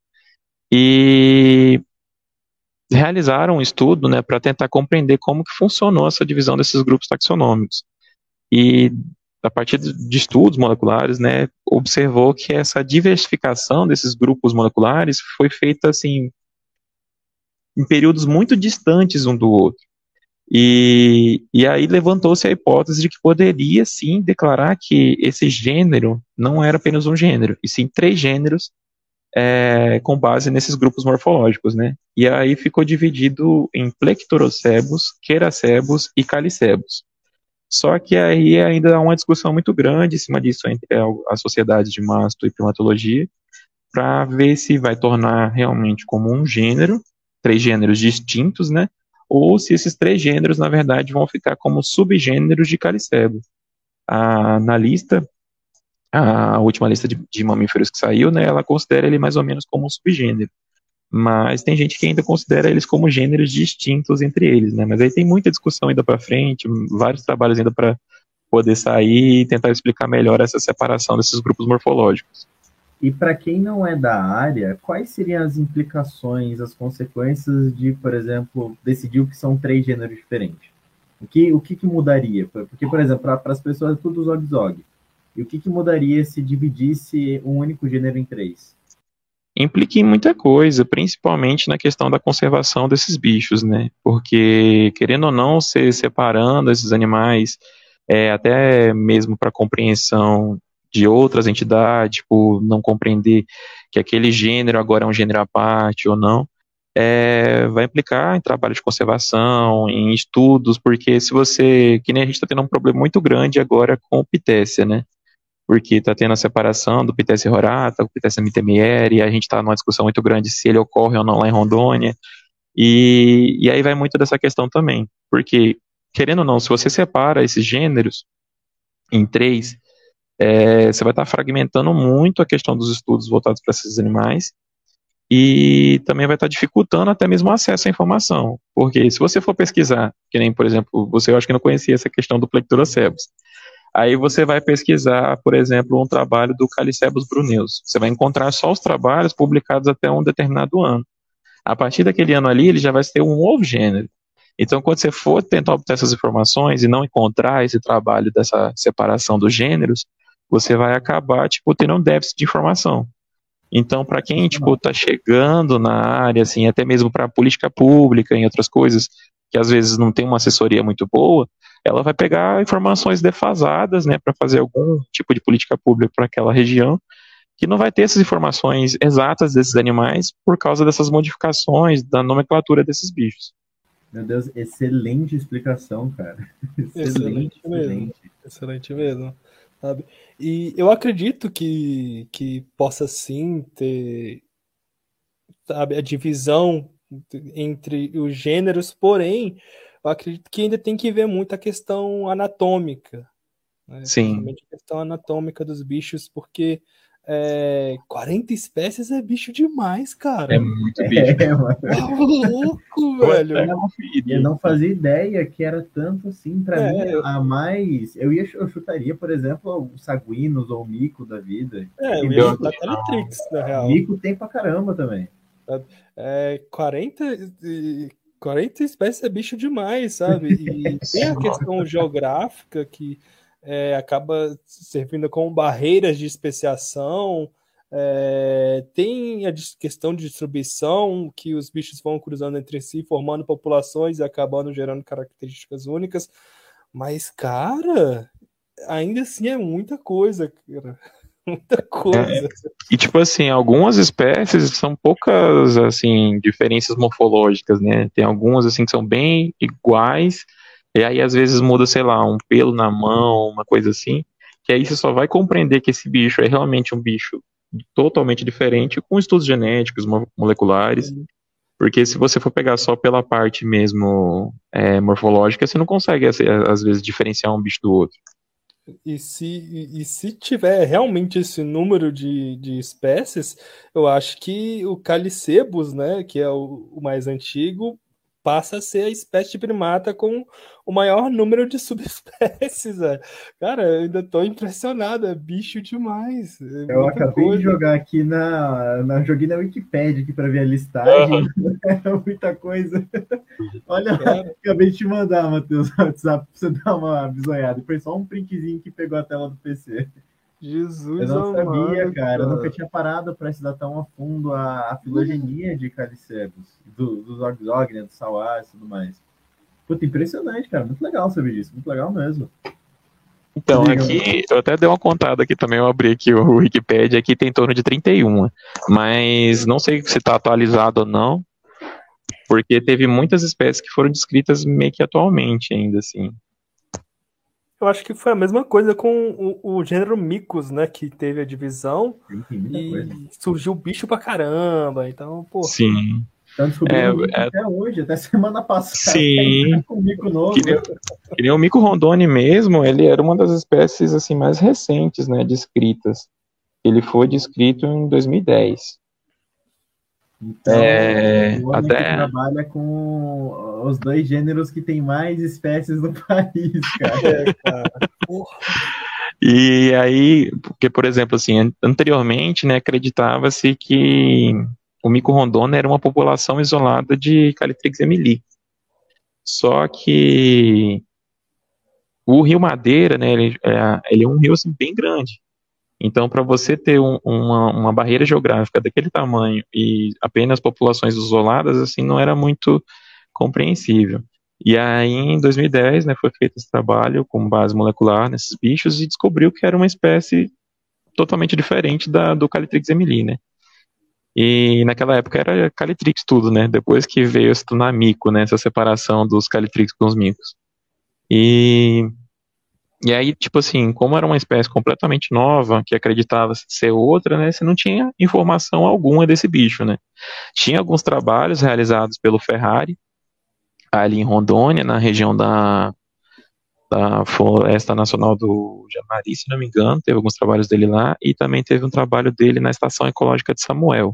e realizaram um estudo, né, para tentar compreender como que funcionou essa divisão desses grupos taxonômicos. E a partir de estudos moleculares, né, observou que essa diversificação desses grupos moleculares foi feita assim em períodos muito distantes um do outro. E, e aí levantou-se a hipótese de que poderia sim declarar que esse gênero não era apenas um gênero, e sim três gêneros é, com base nesses grupos morfológicos, né? E aí ficou dividido em Plectorocebus, Queracebus e Calicebus. Só que aí ainda há uma discussão muito grande em cima disso entre as sociedades de masto e primatologia, para ver se vai tornar realmente como um gênero, três gêneros distintos, né? Ou se esses três gêneros, na verdade, vão ficar como subgêneros de Calicebus. A, na lista, a última lista de, de mamíferos que saiu, né, ela considera ele mais ou menos como um subgênero. Mas tem gente que ainda considera eles como gêneros distintos entre eles, né? Mas aí tem muita discussão ainda para frente, vários trabalhos ainda para poder sair e tentar explicar melhor essa separação desses grupos morfológicos. E para quem não é da área, quais seriam as implicações, as consequências de, por exemplo, decidir que são três gêneros diferentes? O que, o que, que mudaria? Porque, por exemplo, para as pessoas é tudo zog-zog. E o que, que mudaria se dividisse um único gênero em três? Implica em muita coisa, principalmente na questão da conservação desses bichos, né? Porque, querendo ou não, se separando esses animais, é, até mesmo para compreensão de outras entidades, por não compreender que aquele gênero agora é um gênero à parte ou não, é, vai implicar em trabalho de conservação, em estudos, porque se você, que nem a gente está tendo um problema muito grande agora com o Pithecia, né? Porque está tendo a separação do Pithecia rorata, o Pithecia mittemeri, e a gente está numa discussão muito grande se ele ocorre ou não lá em Rondônia, e, e aí vai muito dessa questão também, porque, querendo ou não, se você separa esses gêneros em três, é, você vai estar tá fragmentando muito a questão dos estudos voltados para esses animais, e também vai estar tá dificultando até mesmo o acesso à informação, porque se você for pesquisar, que nem, por exemplo, você eu acho que não conhecia essa questão do Plectorocebus, aí você vai pesquisar, por exemplo, um trabalho do Calicebus bruneus. Você vai encontrar só os trabalhos publicados até um determinado ano. A partir daquele ano ali, ele já vai ter um novo gênero. Então, quando você for tentar obter essas informações e não encontrar esse trabalho dessa separação dos gêneros, você vai acabar, tipo, tendo um déficit de informação. Então, para quem, tipo, está chegando na área, assim, até mesmo para política pública e outras coisas, que às vezes não tem uma assessoria muito boa, ela vai pegar informações defasadas, né, para fazer algum tipo de política pública para aquela região, que não vai ter essas informações exatas desses animais por causa dessas modificações da nomenclatura desses bichos. Meu Deus, excelente explicação, cara. Excelente, excelente mesmo. Excelente, excelente mesmo. Sabe? E eu acredito que, que possa sim ter, sabe, a divisão entre os gêneros, porém, eu acredito que ainda tem que ver muito a questão anatômica, né? Sim. Principalmente a questão anatômica dos bichos, porque é, quarenta espécies é bicho demais, cara. É muito bicho. É, mano. Tá louco, velho. Eu não fazia ideia que era tanto assim. Pra É, mim, eu- a mais. Eu, ia, eu chutaria, por exemplo, o Saguinos ou o Mico da vida. É, eu E ia Mico, chutar Calitrix, na real. Mico tem pra caramba também. É, quarenta, e- quarenta espécies é bicho demais, sabe? E tem a questão geográfica que é, acaba servindo como barreiras de especiação. É, tem a dis- questão de distribuição, que os bichos vão cruzando entre si, formando populações e acabando gerando características únicas. Mas, cara, ainda assim é muita coisa, cara. Muita coisa. E, tipo assim, algumas espécies são poucas, assim, diferenças morfológicas, né? Tem algumas, assim, que são bem iguais, e aí às vezes muda, sei lá, um pelo na mão, uma coisa assim, que aí você só vai compreender que esse bicho é realmente um bicho totalmente diferente com estudos genéticos, mo- moleculares, porque se você for pegar só pela parte mesmo é, morfológica, você não consegue, assim, às vezes, diferenciar um bicho do outro. E se, e, e se tiver realmente esse número de, de espécies, eu acho que o Calicebus, né, que é o, o mais antigo, passa a ser a espécie de primata com o maior número de subespécies, velho. Cara, eu ainda tô impressionado, é bicho demais. É Eu muita acabei coisa. de jogar aqui na, na. Joguei na Wikipédia aqui pra ver a listagem. É muita coisa. Olha, Cara, acabei de te mandar, Matheus, no WhatsApp, pra você dar uma bisoiada. Foi só um printzinho que pegou a tela do P C. Eu Jesus não sabia, amado, cara. Eu nunca cara. tinha parado para estudar tão a fundo a, a filogenia de Calicebus, do, do Zog-Zog, né, do Sauás e tudo mais. Puta, impressionante, cara. Muito legal saber disso. Muito legal mesmo. Então, Diga. aqui, eu até dei uma contada aqui também, eu abri aqui o Wikipedia, aqui tem em torno de trinta e um, mas não sei se está atualizado ou não, porque teve muitas espécies que foram descritas meio que atualmente ainda, assim. Eu acho que foi a mesma coisa com o, o gênero Micos, né? Que teve a divisão Tem, tem muita coisa. e surgiu bicho pra caramba. Então, pô. Sim, Estão descobrindo mico é, é, até hoje, até semana passada. sim, Com mico novo. que nem, que nem o mico rondoni mesmo, ele era uma das espécies assim mais recentes, né, descritas. Ele foi descrito em dois mil e dez. Então, É, o homem que até trabalha com os dois gêneros que tem mais espécies no país, cara. É, cara. Porra. E aí, porque, por exemplo, assim, an- anteriormente, né, acreditava-se que o mico rondônia era uma população isolada de Calitrix emili. Só que o Rio Madeira, né, ele é, ele é um rio assim, bem grande. Então, para você ter um- uma, uma barreira geográfica daquele tamanho e apenas populações isoladas, assim, não era muito compreensível. E aí, em dois mil e dez, né, foi feito esse trabalho com base molecular nesses bichos e descobriu que era uma espécie totalmente diferente da, do Calitrix emili, né? E naquela época era Calitrix tudo, né? Depois que veio se tornar mico, né? Essa separação dos Calitrix com os micos. E, e aí, tipo assim, como era uma espécie completamente nova, que acreditava ser outra, né? Você não tinha informação alguma desse bicho, né? Tinha alguns trabalhos realizados pelo Ferrari, ali em Rondônia, na região da, da Floresta Nacional do Jamari, se não me engano, teve alguns trabalhos dele lá, e também teve um trabalho dele na Estação Ecológica de Samuel.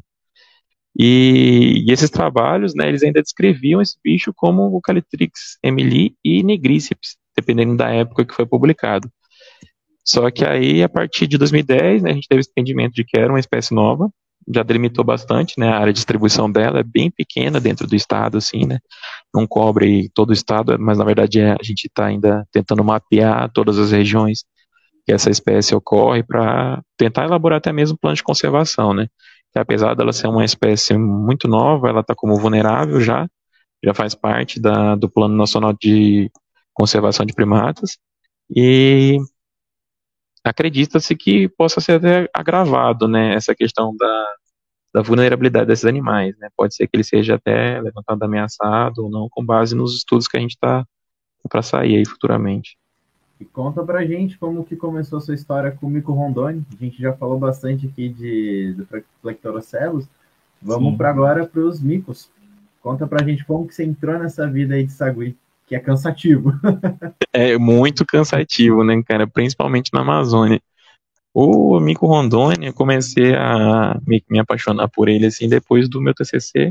E, e esses trabalhos, né, eles ainda descreviam esse bicho como o Calitrix emili e nigriceps, dependendo da época que foi publicado. Só que aí, a partir de dois mil e dez, né, a gente teve esse entendimento de que era uma espécie nova, já delimitou bastante, né, a área de distribuição dela é bem pequena dentro do estado, assim, né, não cobre todo o estado, mas na verdade é, a gente está ainda tentando mapear todas as regiões que essa espécie ocorre para tentar elaborar até mesmo plano de conservação, né, que apesar dela ser uma espécie muito nova, ela está como vulnerável já, já faz parte da, do Plano Nacional de Conservação de Primatas, e acredita-se que possa ser até agravado, né, essa questão da, da vulnerabilidade desses animais, né, pode ser que ele seja até levantado ameaçado ou não, com base nos estudos que a gente está para sair aí futuramente. E conta pra gente como que começou a sua história com o mico rondoni. A gente já falou bastante aqui de, de Plectorocelos. Vamos para agora para os micos. Conta pra gente como que você entrou nessa vida aí de sagui, que é cansativo. É muito cansativo, né, cara, principalmente na Amazônia. O mico rondoni, eu comecei a me, me apaixonar por ele assim depois do meu T C C,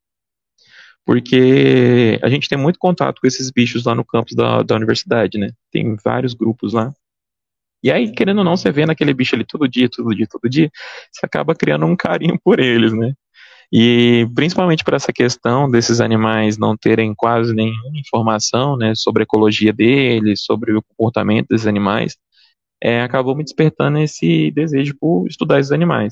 porque a gente tem muito contato com esses bichos lá no campus da, da universidade, né? Tem vários grupos lá. E aí, querendo ou não, você vendo aquele bicho ali todo dia, todo dia, todo dia, você acaba criando um carinho por eles, né? E principalmente por essa questão desses animais não terem quase nenhuma informação, né, sobre a ecologia deles, sobre o comportamento desses animais, é, acabou me despertando esse desejo por estudar esses animais.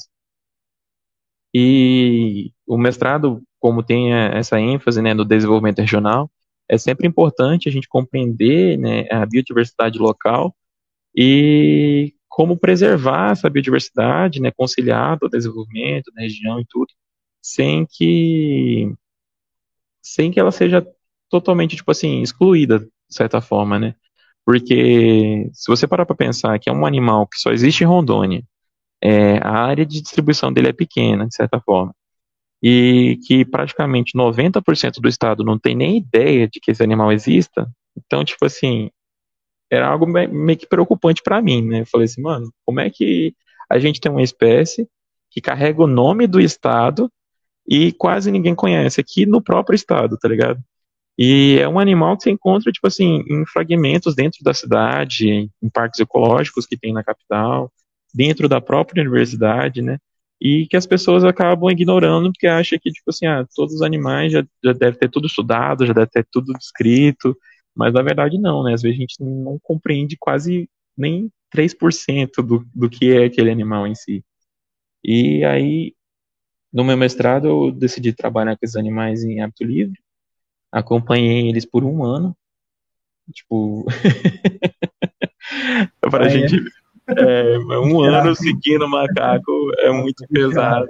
E o mestrado, como tem essa ênfase, né, no desenvolvimento regional, é sempre importante a gente compreender, né, a biodiversidade local e como preservar essa biodiversidade, né, conciliar o desenvolvimento da região e tudo, sem que sem que ela seja totalmente, tipo assim, excluída, de certa forma, né? Porque se você parar para pensar que é um animal que só existe em Rondônia, é, a área de distribuição dele é pequena, de certa forma, e que praticamente noventa por cento do estado não tem nem ideia de que esse animal exista, então, tipo assim, era algo me- meio que preocupante para mim, né? Eu falei assim, mano, como é que a gente tem uma espécie que carrega o nome do estado e quase ninguém conhece aqui no próprio estado, tá ligado? E é um animal que você encontra, tipo assim, em fragmentos dentro da cidade, em parques ecológicos que tem na capital, dentro da própria universidade, né? E que as pessoas acabam ignorando porque acham que, tipo assim, ah, todos os animais já, já deve ter tudo estudado, já deve ter tudo descrito, mas na verdade não, né? Às vezes a gente não compreende quase nem três por cento do, do que é aquele animal em si. E aí, no meu mestrado, eu decidi trabalhar com esses animais em hábito livre, acompanhei eles por um ano, tipo, Pra Ah, é? gente. É, um ano Terapia. seguindo macaco é muito pesado.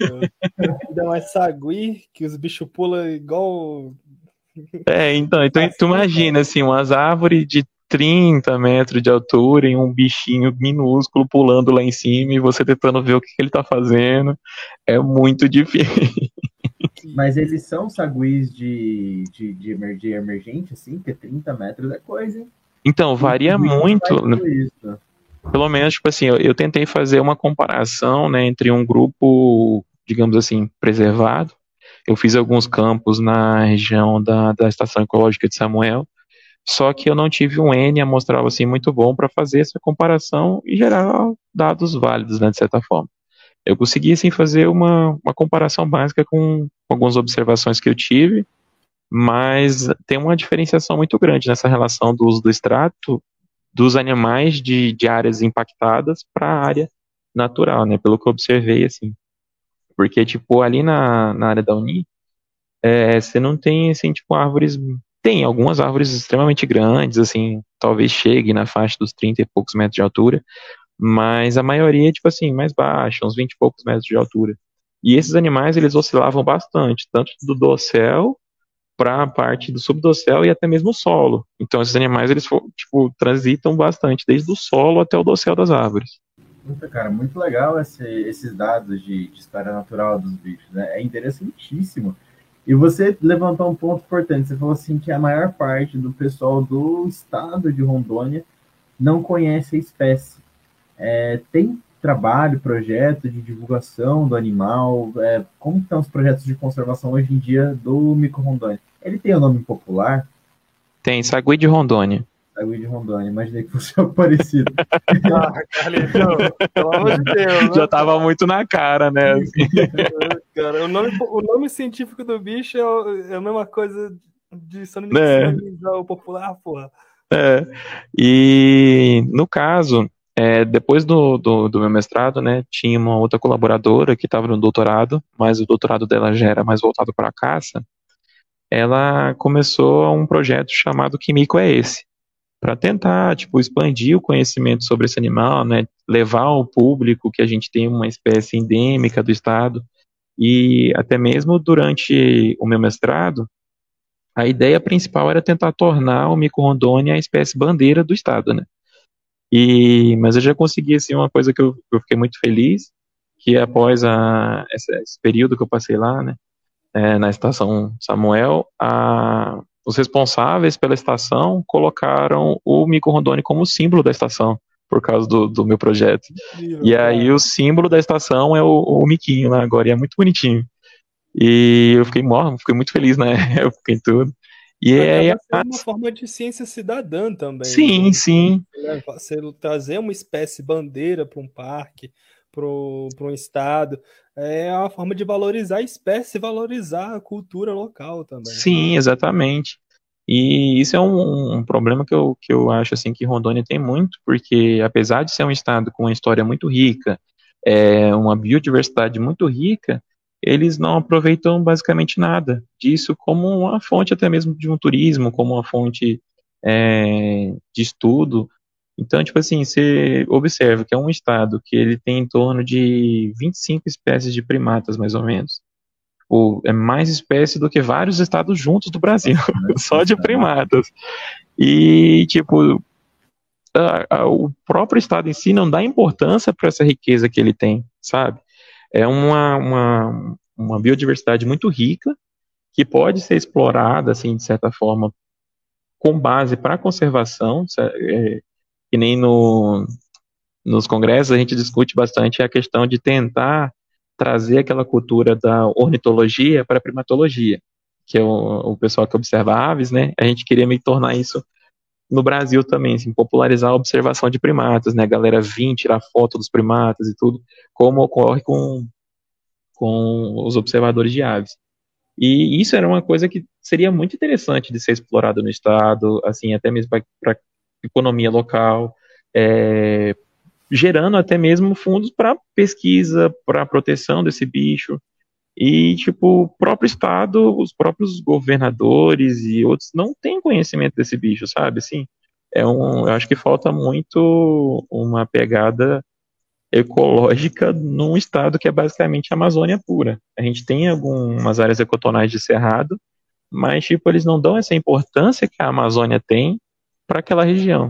Ainda mais sagui, que os bichos pulam igual. É, então, então tu Caceta. imagina assim, umas árvores de trinta metros de altura e um bichinho minúsculo pulando lá em cima e você tentando ver o que que ele tá fazendo. É muito difícil. Mas eles são saguis de, de, de, emer- de emergente, assim, porque trinta metros é coisa, hein? Então, Tem varia sagui que muito, faz né? tudo isso. Pelo menos, tipo assim, eu, eu tentei fazer uma comparação, né, entre um grupo, digamos assim, preservado. Eu fiz alguns campos na região da, da Estação Ecológica de Samuel, só que eu não tive um N amostral assim muito bom para fazer essa comparação e gerar dados válidos, né, de certa forma. Eu consegui assim fazer uma, uma comparação básica com algumas observações que eu tive, mas tem uma diferenciação muito grande nessa relação do uso do extrato dos animais de, de áreas impactadas para a área natural, né? Pelo que eu observei, assim. Porque, tipo, ali na, na área da Uni, é, você não tem, assim, tipo, árvores. Tem algumas árvores extremamente grandes, assim, talvez chegue na faixa dos trinta e poucos metros de altura, mas a maioria é, tipo assim, mais baixa, uns vinte e poucos metros de altura. E esses animais, eles oscilavam bastante, tanto do dossel para a parte do subdossel e até mesmo o solo. Então, esses animais, eles tipo, transitam bastante, desde o solo até o dossel das árvores. Puta, cara, muito legal esse- esses dados de, de história natural dos bichos, né? É interessantíssimo. E você levantou um ponto importante. Você falou assim que a maior parte do pessoal do estado de Rondônia não conhece a espécie. É, tem trabalho, projeto de divulgação do animal? É, como estão os projetos de conservação hoje em dia do mico-Rondônia? Ele tem o nome popular, Tem sagui de Rondônia. Sagui de Rondônia. Imaginei que fosse algo parecido. Ah, Carlito, pelo amor de Deus, Já né? tava muito na cara, né? Assim. Cara, o nome, o nome científico do bicho é, o- é a mesma coisa de É, sinonimizar o popular, porra. é. E no caso, é, depois do, do, do meu mestrado, né, tinha uma outra colaboradora que estava no doutorado, mas o doutorado dela já era mais voltado para a caça. Ela começou um projeto chamado Que Mico é Esse? Para tentar, tipo, expandir o conhecimento sobre esse animal, né, levar ao público que a gente tem uma espécie endêmica do estado e até mesmo durante o meu mestrado, a ideia principal era tentar tornar o mico-rondônia a espécie bandeira do estado, né? E, mas eu já consegui, assim, uma coisa que eu, eu fiquei muito feliz, que após a, esse, esse período que eu passei lá, né, é, na estação Samuel, a, os responsáveis pela estação colocaram o Mico Rondônia como símbolo da estação, por causa do, do meu projeto. Incrível, E aí cara. o símbolo da estação é o, o Miquinho lá agora, e é muito bonitinho. E eu fiquei, mó- fiquei muito feliz na época e tudo. E é, Acaba sendo uma forma de ciência cidadã também, sim, entende? sim, Levar- Você trazer uma espécie bandeira para um parque, para um estado, é uma forma de valorizar a espécie, valorizar a cultura local também. sim, exatamente. E isso é um, um problema que eu, que eu acho assim que Rondônia tem muito, porque apesar de ser um estado com uma história muito rica, é, uma biodiversidade muito rica, eles não aproveitam basicamente nada disso como uma fonte até mesmo de um turismo, como uma fonte é, de estudo. Então, tipo assim, você observa que é um estado que ele tem em torno de vinte e cinco espécies de primatas, mais ou menos. Ou é mais espécie do que vários estados juntos do Brasil, Bastante, só de bastante. primatas. E, tipo, a- a- o próprio estado em si não dá importância para essa riqueza que ele tem, sabe? É uma, uma, uma biodiversidade muito rica que pode ser explorada, assim, de certa forma, com base para a conservação, sa- é, que nem no, nos congressos a gente discute bastante a questão de tentar trazer aquela cultura da ornitologia para a primatologia, que é o, o pessoal que observa aves, né? A gente queria meio que tornar isso no Brasil também, assim, popularizar a observação de primatas, né? A galera vir tirar foto dos primatas e tudo, como ocorre com, com os observadores de aves. E isso era uma coisa que seria muito interessante de ser explorado no estado, assim, até mesmo para economia local, é, gerando até mesmo fundos para pesquisa, para proteção desse bicho. E, tipo, o próprio estado, os próprios governadores e outros não têm conhecimento desse bicho, sabe? Assim, é um, eu acho que falta muito uma pegada ecológica num estado que é basicamente Amazônia pura. A gente tem algumas áreas ecotonais de cerrado, mas tipo, eles não dão essa importância que a Amazônia tem para aquela região.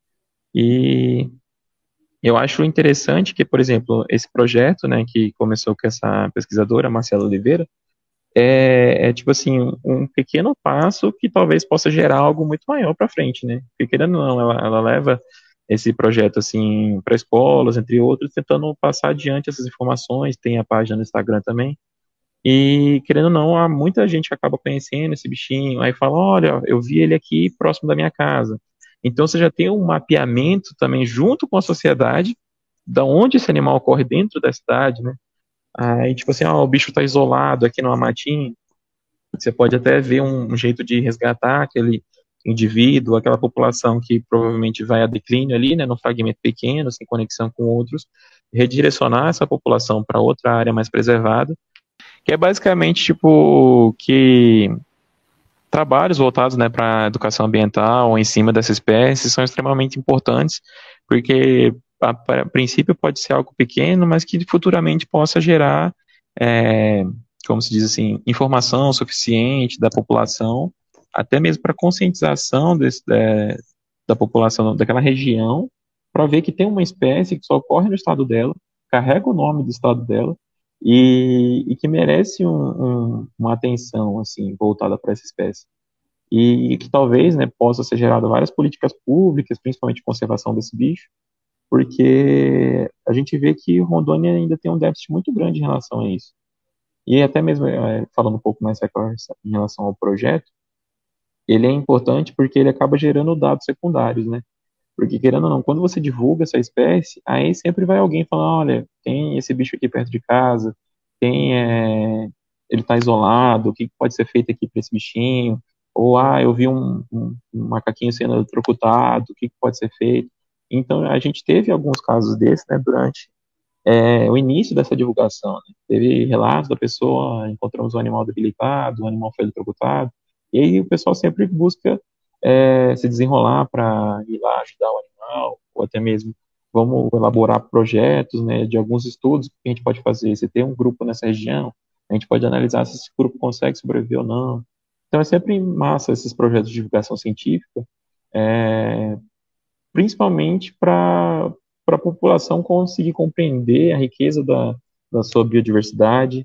E eu acho interessante que, por exemplo, esse projeto, né, que começou com essa pesquisadora, Marcela Oliveira, é, é tipo assim, um pequeno passo que talvez possa gerar algo muito maior para frente, né? Porque querendo ou não, ela, ela leva esse projeto assim para escolas, entre outros, tentando passar adiante essas informações. Tem a página no Instagram também. E querendo ou não, há muita gente que acaba conhecendo esse bichinho, aí fala, olha, eu vi ele aqui próximo da minha casa. Então você já tem um mapeamento também junto com a sociedade da onde esse animal ocorre dentro da cidade, né? Aí, tipo assim, ó, o bicho está isolado aqui numa matinha, você pode até ver um, um jeito de resgatar aquele indivíduo, aquela população que provavelmente vai a declínio ali, né, num fragmento pequeno, sem conexão com outros, redirecionar essa população para outra área mais preservada, que é basicamente, tipo, que trabalhos voltados, né, para educação ambiental em cima dessa espécie são extremamente importantes, porque a, a princípio pode ser algo pequeno, mas que futuramente possa gerar, é, como se diz assim, informação suficiente da população, até mesmo para conscientização desse, é, da população daquela região, para ver que tem uma espécie que só ocorre no estado dela, carrega o nome do estado dela, e, e que merece um, um, uma atenção assim voltada para essa espécie. E que talvez, né, possa ser gerado várias políticas públicas, principalmente de conservação desse bicho, porque a gente vê que Rondônia ainda tem um déficit muito grande em relação a isso. E até mesmo, é, falando um pouco mais em relação ao projeto, ele é importante porque ele acaba gerando dados secundários, né? Porque, querendo ou não, quando você divulga essa espécie, aí sempre vai alguém falar, olha, tem esse bicho aqui perto de casa, tem, é, ele está isolado, o que pode ser feito aqui para esse bichinho? Ou, ah, eu vi um, um, um macaquinho sendo eletrocutado, o que pode ser feito? Então, a gente teve alguns casos desses, né, durante é, o início dessa divulgação, né? Teve relatos da pessoa, encontramos um animal debilitado, o animal foi eletrocutado, e aí o pessoal sempre busca é, se desenrolar para ir lá ajudar o animal, ou até mesmo vamos elaborar projetos, né, de alguns estudos que a gente pode fazer. Se tem um grupo nessa região, a gente pode analisar se esse grupo consegue sobreviver ou não. Então é sempre massa esses projetos de divulgação científica, é, principalmente para para a população conseguir compreender a riqueza da, da sua biodiversidade,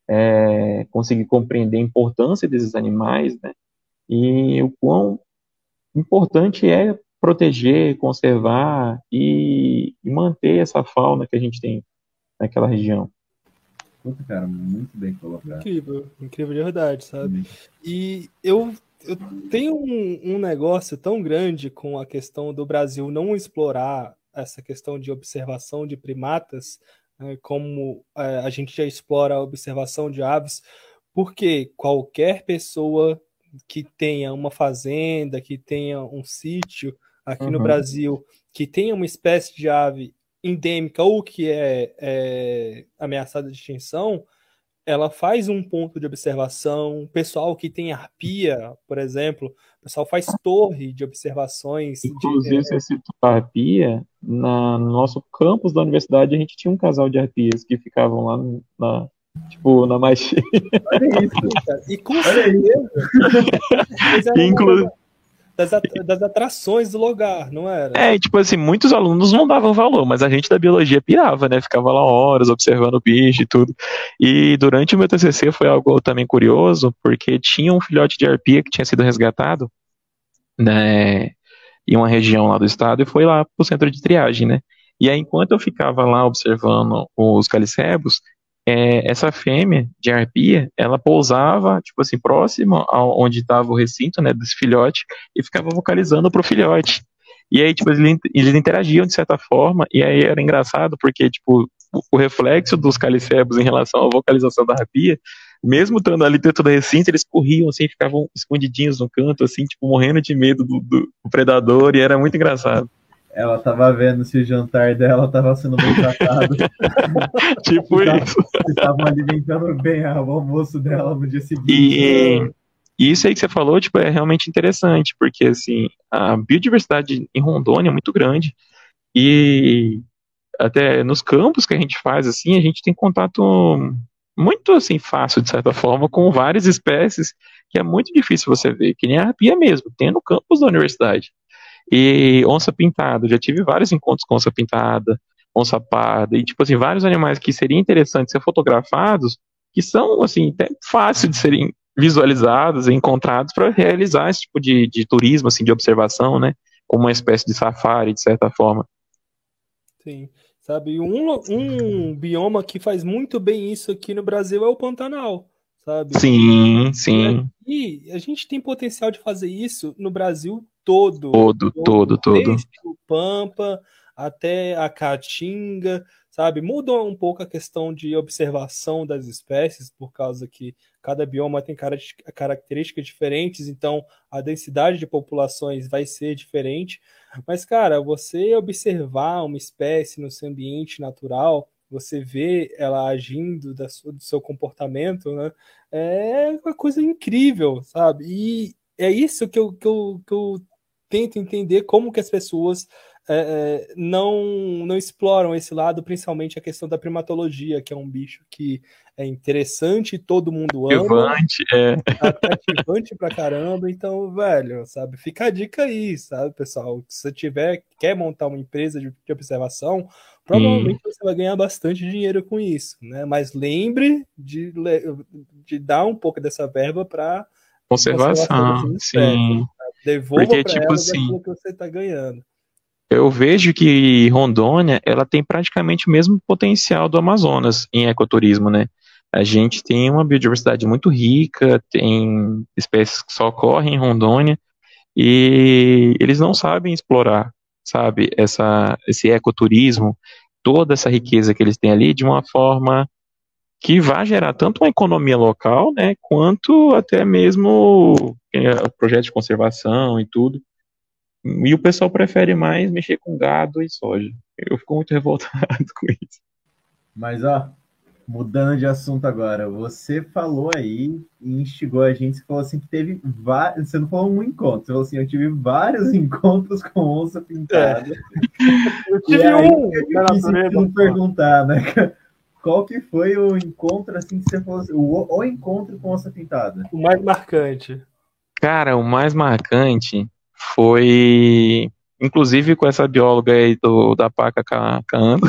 é, conseguir compreender a importância desses animais, né, e o quão importante é proteger, conservar e, e manter essa fauna que a gente tem naquela região. Puta, cara, muito bem colocado. Incrível, incrível de verdade, sabe? Sim. E eu, eu tenho um, um negócio tão grande com a questão do Brasil não explorar essa questão de observação de primatas, né, como é, a gente já explora a observação de aves, porque qualquer pessoa que tenha uma fazenda, que tenha um sítio aqui uhum. no Brasil, que tenha uma espécie de ave endêmica ou que é, é ameaçada de extinção, ela faz um ponto de observação. O pessoal que tem arpia, por exemplo, o pessoal faz torre de observações. Inclusive, de, você citou a arpia, na, no nosso campus da universidade, a gente tinha um casal de arpias que ficavam lá na, tipo, na mais cheia. Olha isso, cara. E com certeza. Inclusive. Das, das atrações do lugar, não era? É, tipo assim, muitos alunos não davam valor, mas a gente da biologia pirava, né? Ficava lá horas observando o bicho e tudo. E durante o meu T C C foi algo também curioso, porque tinha um filhote de arpia que tinha sido resgatado, né, em uma região lá do estado e foi lá pro centro de triagem, né? E aí, enquanto eu ficava lá observando os calicebos, é, essa fêmea de arpia, ela pousava, tipo assim, próximo a onde estava o recinto, né, desse filhote, e ficava vocalizando pro filhote. E aí, tipo, eles, eles interagiam de certa forma, e aí era engraçado, porque, tipo, o, o reflexo dos calicebos em relação à vocalização da arpia, mesmo estando ali dentro do recinto, eles corriam, assim, ficavam escondidinhos no canto, assim, tipo, morrendo de medo do, do, do predador, e era muito engraçado. Ela tava vendo se o jantar dela tava sendo bem tratado. Tipo isso. Estavam alimentando bem o almoço dela no dia seguinte. E, E isso aí que você falou, tipo, é realmente interessante, porque, assim, a biodiversidade em Rondônia é muito grande. E até nos campos que a gente faz, assim, a gente tem contato muito, assim, fácil, de certa forma, com várias espécies que é muito difícil você ver, que nem a arpia mesmo, tem no campus da universidade. E onça-pintada, já tive vários encontros com onça-pintada, onça-parda, e, tipo assim, vários animais que seriam interessantes ser fotografados, que são, assim, até fácil de serem visualizados e encontrados para realizar esse tipo de, de turismo, assim, de observação, né? Como uma espécie de safari, de certa forma. Sim, sabe, um, um bioma que faz muito bem isso aqui no Brasil é o Pantanal, sabe? Sim, E sim. aqui a gente tem potencial de fazer isso no Brasil todo, Todo, todo, todo. desde o Pampa até a Caatinga, sabe? Muda um pouco a questão de observação das espécies, por causa que cada bioma tem características diferentes, então a densidade de populações vai ser diferente. Mas, cara, você observar uma espécie no seu ambiente natural, você vê ela agindo da sua, do seu comportamento, né? É uma coisa incrível, sabe? E é isso que eu, que eu, que eu tento entender como que as pessoas é, é, não, não exploram esse lado, principalmente a questão da primatologia, que é um bicho que é interessante, todo mundo ama, Cativante, é. cativante pra caramba. Então, velho, sabe, fica a dica aí, sabe, pessoal? Se você tiver, quer montar uma empresa de, de observação, provavelmente Hum. você vai ganhar bastante dinheiro com isso, né? Mas lembre de, de dar um pouco dessa verba para Conservação, sim. Devolva para tipo ela assim, daquilo que você está ganhando. Eu vejo que Rondônia, ela tem praticamente o mesmo potencial do Amazonas em ecoturismo, né? A gente tem uma biodiversidade muito rica, tem espécies que só ocorrem em Rondônia e eles não sabem explorar, sabe, essa, esse ecoturismo, toda essa riqueza que eles têm ali de uma forma que vai gerar tanto uma economia local, né, quanto até mesmo é, projetos de conservação e tudo. E o pessoal prefere mais mexer com gado e soja. Eu fico muito revoltado com isso. Mas, ó, mudando de assunto agora, você falou aí e instigou a gente, você falou assim que teve vários, você não falou um encontro, você falou assim, eu tive vários encontros com onça pintada. É. Eu tive e aí, um é difícil não perguntar, né? Qual que foi o encontro, assim, que você falou assim, o, o encontro com onça pintada? O mais marcante. Cara, o mais marcante foi, inclusive com essa bióloga aí do, da Paca Caando.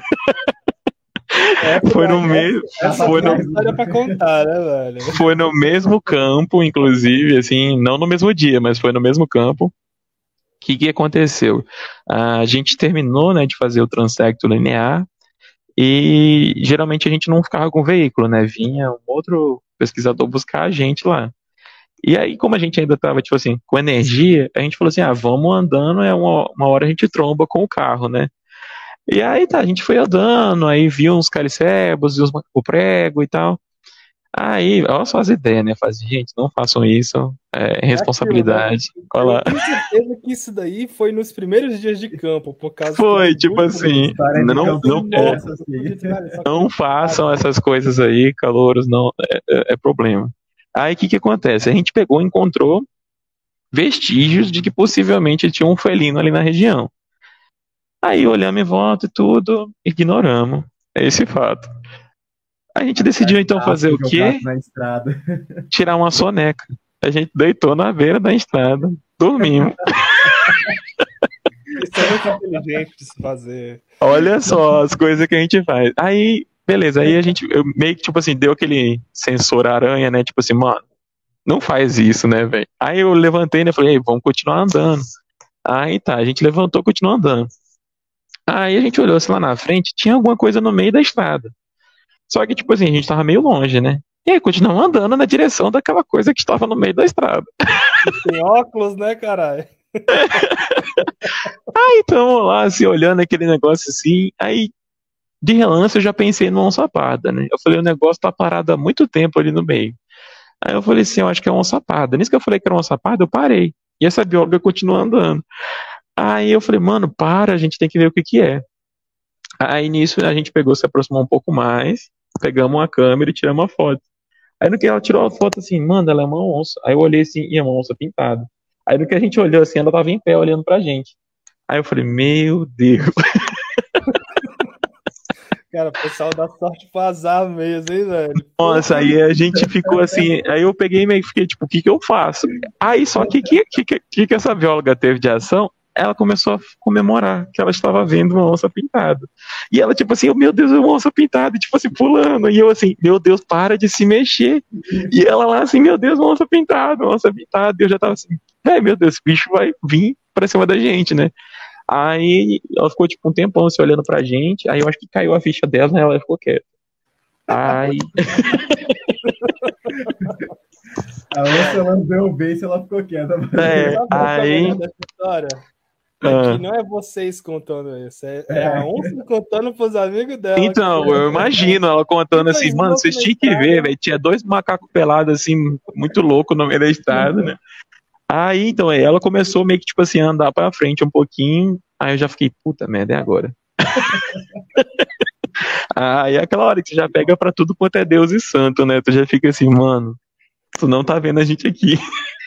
Foi no mesmo, foi no, história para contar, né, velho? Foi no mesmo campo, inclusive, assim, não no mesmo dia, mas foi no mesmo campo. O que, que aconteceu? A gente terminou, né, de fazer o transecto linear e geralmente a gente não ficava com veículo, né? Vinha um outro pesquisador buscar a gente lá. E aí, como a gente ainda estava, tipo assim, com energia, a gente falou assim, ah, vamos andando, é uma, uma hora a gente tromba com o carro, né? E aí tá, a gente foi andando, aí viu uns calicebos, viu o prego e tal. Aí, olha só as ideias, né? Faz, gente, não façam isso, é responsabilidade. É aquilo, né? Eu tenho certeza que isso daí foi nos primeiros dias de campo, por causa Foi, que tipo assim, não, não, não, é, não façam essas coisas aí, calouros, não, é, é, é problema. Aí o que que acontece? A gente pegou e encontrou vestígios de que possivelmente tinha um felino ali na região. Aí olhamos em volta e tudo, ignoramos esse fato. A gente decidiu então fazer o quê? Tirar uma soneca. A gente deitou na beira da estrada, dormimos. Isso é muito inteligente de se fazer. Olha só as coisas que a gente faz. Aí, beleza, aí a gente eu meio que, tipo assim, deu aquele sensor aranha, né? Tipo assim, mano, não faz isso, né, velho? Aí eu levantei, né? Falei, vamos continuar andando. Aí tá, a gente levantou e continuou andando. Aí a gente olhou assim lá na frente, tinha alguma coisa no meio da estrada. Só que, tipo assim, a gente tava meio longe, né? E aí continuamos andando na direção daquela coisa que estava no meio da estrada. Tem óculos, né, caralho? Aí tamo lá, assim, olhando aquele negócio assim, aí de relance eu já pensei numa onça parda, né? Eu falei, o negócio tá parado há muito tempo ali no meio. Aí eu falei assim, eu acho que é uma onça parda. Nisso que eu falei que era uma onça parda, eu parei. E essa bióloga continua andando. Aí eu falei, mano, para, a gente tem que ver o que que é. Aí nisso a gente pegou, se aproximou um pouco mais, pegamos uma câmera e tiramos uma foto. Aí no que ela tirou a foto assim, mano, ela é uma onça. Aí eu olhei assim, e é uma onça pintada. Aí no que a gente olhou assim, ela tava em pé olhando pra gente. Aí eu falei, meu Deus. Cara, o pessoal dá sorte pro azar mesmo, hein, velho? Nossa, aí a gente ficou assim, aí eu peguei e meio que fiquei, tipo, o que que eu faço? Aí só que que, que, que, que essa bióloga teve de ação? Ela começou a comemorar que ela estava vendo uma onça pintada. E ela, tipo assim, oh, meu Deus, é uma onça pintada, e, tipo assim, pulando. E eu assim, meu Deus, para de se mexer. E ela lá assim, meu Deus, uma onça pintada, uma onça pintada. E eu já tava assim, é, meu Deus, esse bicho vai vir pra cima da gente, né? Aí ela ficou, tipo, um tempão se olhando pra gente. Aí eu acho que caiu a ficha dela, né? Ela ficou quieta. Aí. A onça lambeu o beijo, ela ficou quieta. É, Sabe qual é a aí. melhor dessa história? É Ah. que não é vocês contando isso, é, é a onça contando pros amigos dela. Então, que- eu imagino ela contando Dois assim, mano, loucos vocês na tinham que estrada. ver, velho. Tinha dois macacos pelados, assim, muito louco no meio da estrada, né? Aí, então, ela começou meio que, tipo assim, a andar pra frente um pouquinho. Aí eu já fiquei, puta merda, é agora. Aí é aquela hora que você já pega pra tudo quanto é Deus e santo, né? Tu já fica assim, mano, tu não tá vendo a gente aqui.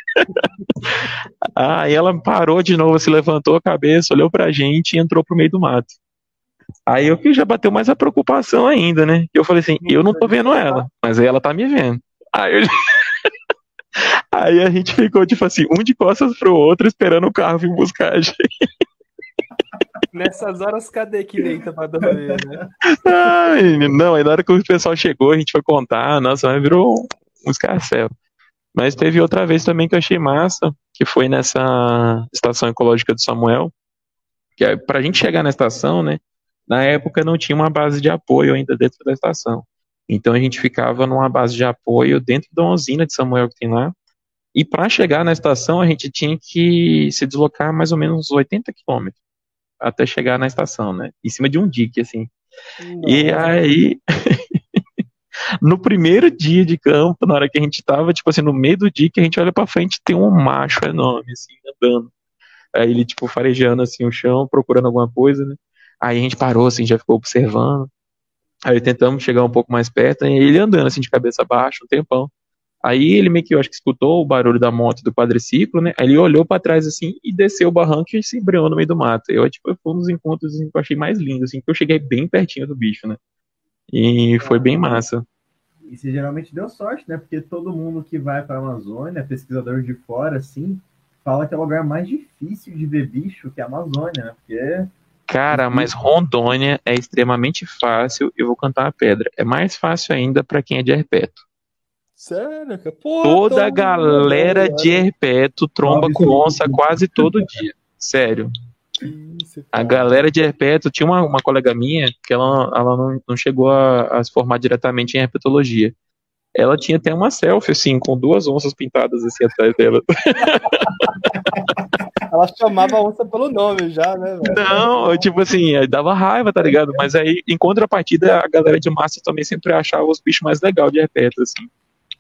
Aí ela parou de novo, se levantou a cabeça, olhou pra gente e entrou pro meio do mato. Aí eu que já bateu mais a preocupação ainda, né? Que eu falei assim, eu não tô vendo ela, mas ela tá me vendo. Aí, eu... Aí a gente ficou, tipo assim, um de costas pro outro, esperando o carro vir buscar a gente. Nessas horas, cadê que deita pra dormir, né? Ai, não, aí na hora que o pessoal chegou, a gente foi contar, nossa, mas virou um escarcéu. Mas teve outra vez também que eu achei massa, que foi nessa estação ecológica do Samuel, que é, pra gente chegar na estação, né, na época não tinha uma base de apoio ainda dentro da estação. Então a gente ficava numa base de apoio dentro da usina de Samuel que tem lá, e para chegar na estação a gente tinha que se deslocar mais ou menos uns oitenta quilômetros até chegar na estação, né, em cima de um dique, assim. E aí... No primeiro dia de campo, na hora que a gente tava, tipo assim, no meio do dia que a gente olha pra frente, tem um macho enorme, assim, andando. Aí ele, tipo, farejando, assim, o chão, procurando alguma coisa, né? Aí a gente parou, assim, já ficou observando. Aí tentamos chegar um pouco mais perto, e ele andando, assim, de cabeça baixa, um tempão. Aí ele meio que, eu acho que escutou o barulho da moto do quadriciclo, né? Aí ele olhou pra trás, assim, e desceu o barranco e se embreou no meio do mato. Eu, tipo, foi um dos encontros assim, que eu achei mais lindos, assim, que eu cheguei bem pertinho do bicho, né? E foi bem massa. E você geralmente deu sorte, né? Porque todo mundo que vai para a Amazônia, pesquisador de fora, assim, fala que é o lugar mais difícil de ver bicho que é a Amazônia, né? Porque... Cara, mas Rondônia é extremamente fácil. Eu vou cantar a pedra. É mais fácil ainda pra quem é de Herpeto. Sério, cara? Pô, Toda a tô- galera de Herpeto tromba Sobe com sim. onça quase todo dia. Sério. Que isso, A cara. galera de Herpeto, tinha uma, uma colega minha que ela, ela não, não chegou a, a se formar diretamente em herpetologia. Ela tinha até uma selfie, assim, com duas onças pintadas assim atrás dela. Ela chamava a onça pelo nome já, né, velho? Não, tipo assim, aí dava raiva, tá ligado? Mas aí, em contrapartida, a galera de massa também sempre achava os bichos mais legais de Herpeto, assim.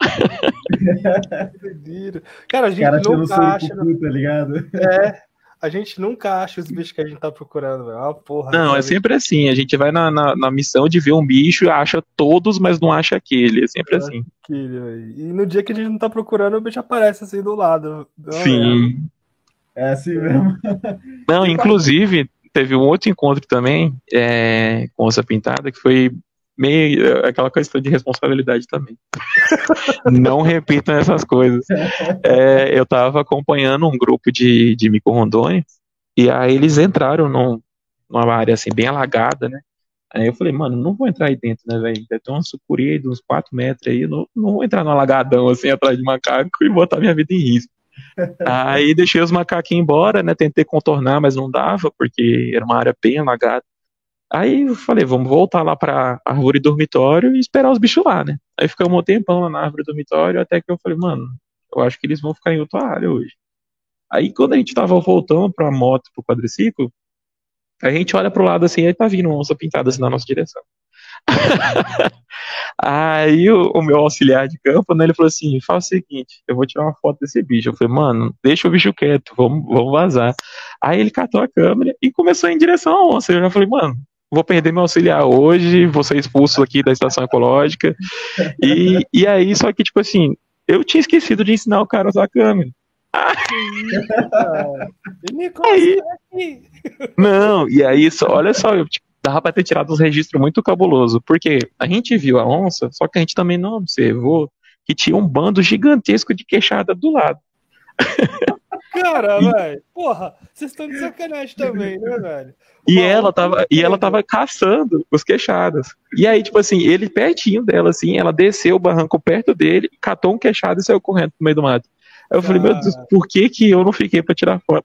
Que doideira. Cara, a gente Cara, tendo nunca acha. surucucu, tá ligado? É, a gente nunca acha os bichos que a gente tá procurando, velho. Ah, porra. Não, é cara. sempre assim, a gente vai na, na, na missão de ver um bicho e acha todos, mas não acha aquele, é sempre assim. Aquele, velho. E no dia que a gente não tá procurando, o bicho aparece assim do lado. Não, Sim. É assim mesmo. Não, inclusive, teve um outro encontro também é, com onça pintada, que foi meio aquela questão de responsabilidade também. Não repitam essas coisas. É, eu tava acompanhando um grupo de, de mico-rondônia, e aí eles entraram num, numa área assim, bem alagada, né? Aí eu falei, mano, não vou entrar aí dentro, né, velho? Deve ter uma sucuri aí de uns quatro metros aí, não, não vou entrar num alagadão assim atrás de macaco e botar minha vida em risco. Aí deixei os macaquinhos embora, né? Tentei contornar, mas não dava, porque era uma área bem alagada. Aí eu falei, vamos voltar lá pra árvore dormitório e esperar os bichos lá, né? Aí ficamos um tempão lá na árvore dormitório, até que eu falei, mano, eu acho que eles vão ficar em outra área hoje. Aí quando a gente tava voltando pra moto, pro quadriciclo, a gente olha pro lado assim, aí tá vindo uma onça pintada assim na nossa direção. Aí o, o meu auxiliar de campo, né, ele falou assim, faz o seguinte, eu vou tirar uma foto desse bicho. Eu falei, mano, deixa o bicho quieto, vamos, vamos vazar. Aí ele catou a câmera e começou em direção à onça. Eu já falei, mano, vou perder meu auxiliar hoje, vou ser expulso aqui da estação ecológica. E, e aí, só que, tipo assim, eu tinha esquecido de ensinar o cara a usar a câmera. Aí, não, e aí, só, olha só, eu, tipo, dava pra ter tirado uns registros muito cabuloso, porque a gente viu a onça, só que a gente também não observou que tinha um bando gigantesco de queixada do lado. Cara, velho, porra, vocês estão de sacanagem também, né, velho? E ela, tava, e ela tava caçando os queixadas. E aí, tipo assim, ele pertinho dela, assim, ela desceu o barranco perto dele, catou um queixado e saiu correndo no meio do mato. Aí eu falei, meu Deus, por que que eu não fiquei pra tirar foto?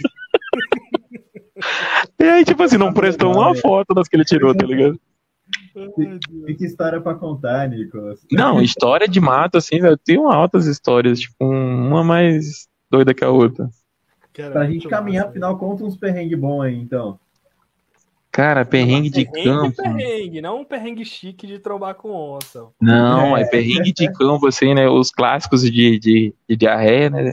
E aí, tipo assim, não prestou uma foto das que ele tirou, tá ligado? Tem que história pra contar, Nicolas. Não, história de mato, assim, velho, tem uma altas histórias, tipo, uma mais doida que a outra. Pra gente caminhar, afinal, conta uns perrengues bons aí, então. Cara, perrengue de perrengue, campo. Perrengue, não um perrengue chique de trombar com onça. Não, é, é perrengue de campo, assim, né? Os clássicos de, de, de diarreia, né?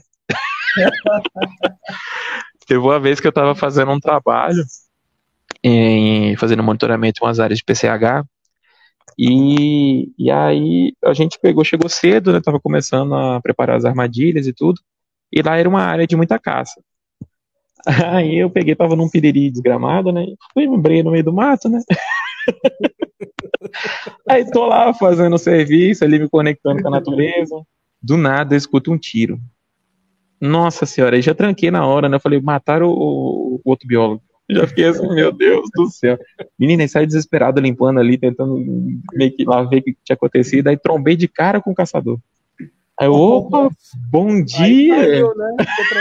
Teve uma vez que eu tava fazendo um trabalho, em, fazendo monitoramento em umas áreas de P C H, e, e aí a gente pegou, chegou cedo, né? Tava começando a preparar as armadilhas e tudo, e lá era uma área de muita caça. Aí eu peguei, tava num piriri desgramado, né? Fui me embrenhei no meio do mato, né? Aí tô lá fazendo o serviço, ali me conectando com a natureza. Do nada eu escuto um tiro. Nossa senhora, aí já tranquei na hora, né? Eu falei, mataram o, o outro biólogo. Eu já fiquei assim, meu Deus do céu. Menina, aí saí desesperado limpando ali, tentando meio que lá ver o que tinha acontecido. Aí trombei de cara com o caçador. Aí eu, opa, bom dia! Aí saiu, né?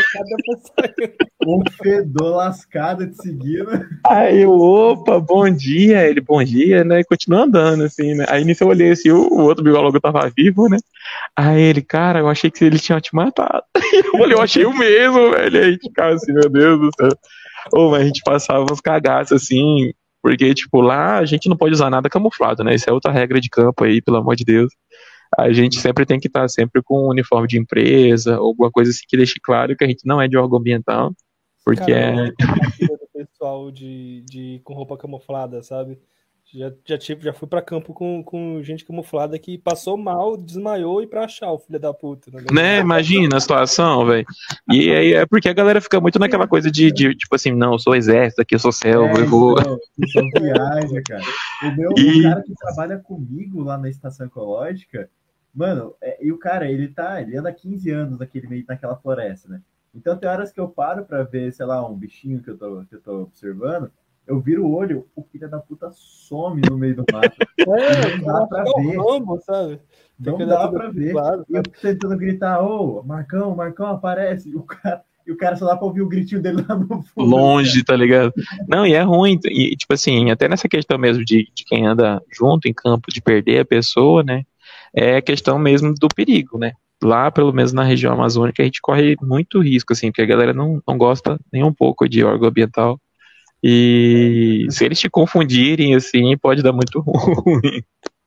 Um fedor lascado de seguida. Aí eu, opa, bom dia! Ele, bom dia, né? E continuou andando, assim, né? Aí nisso eu olhei assim, o, o outro biólogo tava vivo, né? Aí ele, cara, eu achei que ele tinha te matado. Eu falei, eu achei o mesmo, velho. Aí a gente ficava assim, meu Deus do céu. Ô, mas a gente passava uns cagaços, assim, porque, tipo, lá a gente não pode usar nada camuflado, né? Isso é outra regra de campo aí, pelo amor de Deus. A gente sempre tem que estar sempre com um uniforme de empresa, ou alguma coisa assim que deixe claro que a gente não é de órgão ambiental, porque Cara, é... do pessoal de, de, com roupa camuflada, sabe? Já, já, tipo, já fui pra campo com, com gente camuflada que passou mal, desmaiou e pra achar o filho da puta. Né, né? Imagina a situação, velho. E aí é porque a galera fica muito naquela coisa de, de tipo assim, não, eu sou exército, aqui eu sou selva, é, eu vou... Então, só viagem, cara. O meu e... o cara que trabalha comigo lá na estação ecológica, mano, é, e o cara, ele tá, ele anda há quinze anos naquele meio, naquela floresta, né? Então tem horas que eu paro pra ver, sei lá, um bichinho que eu tô, que eu tô observando, eu viro o olho, o filho da puta some no meio do mato. É, não dá pra ver. Rambo, sabe? Não dá pra ver. Claro, e eu tentando gritar, ô, Marcão, Marcão, aparece. E o cara, e o cara só dá pra ouvir o gritinho dele lá no fundo. Longe, tá ligado? Não, e é ruim. E, tipo assim, até nessa questão mesmo de, de quem anda junto em campo, de perder a pessoa, né? É questão mesmo do perigo, né? Lá, pelo menos na região amazônica, a gente corre muito risco, assim, porque a galera não, não gosta nem um pouco de órgão ambiental. E se eles te confundirem, assim, pode dar muito ruim.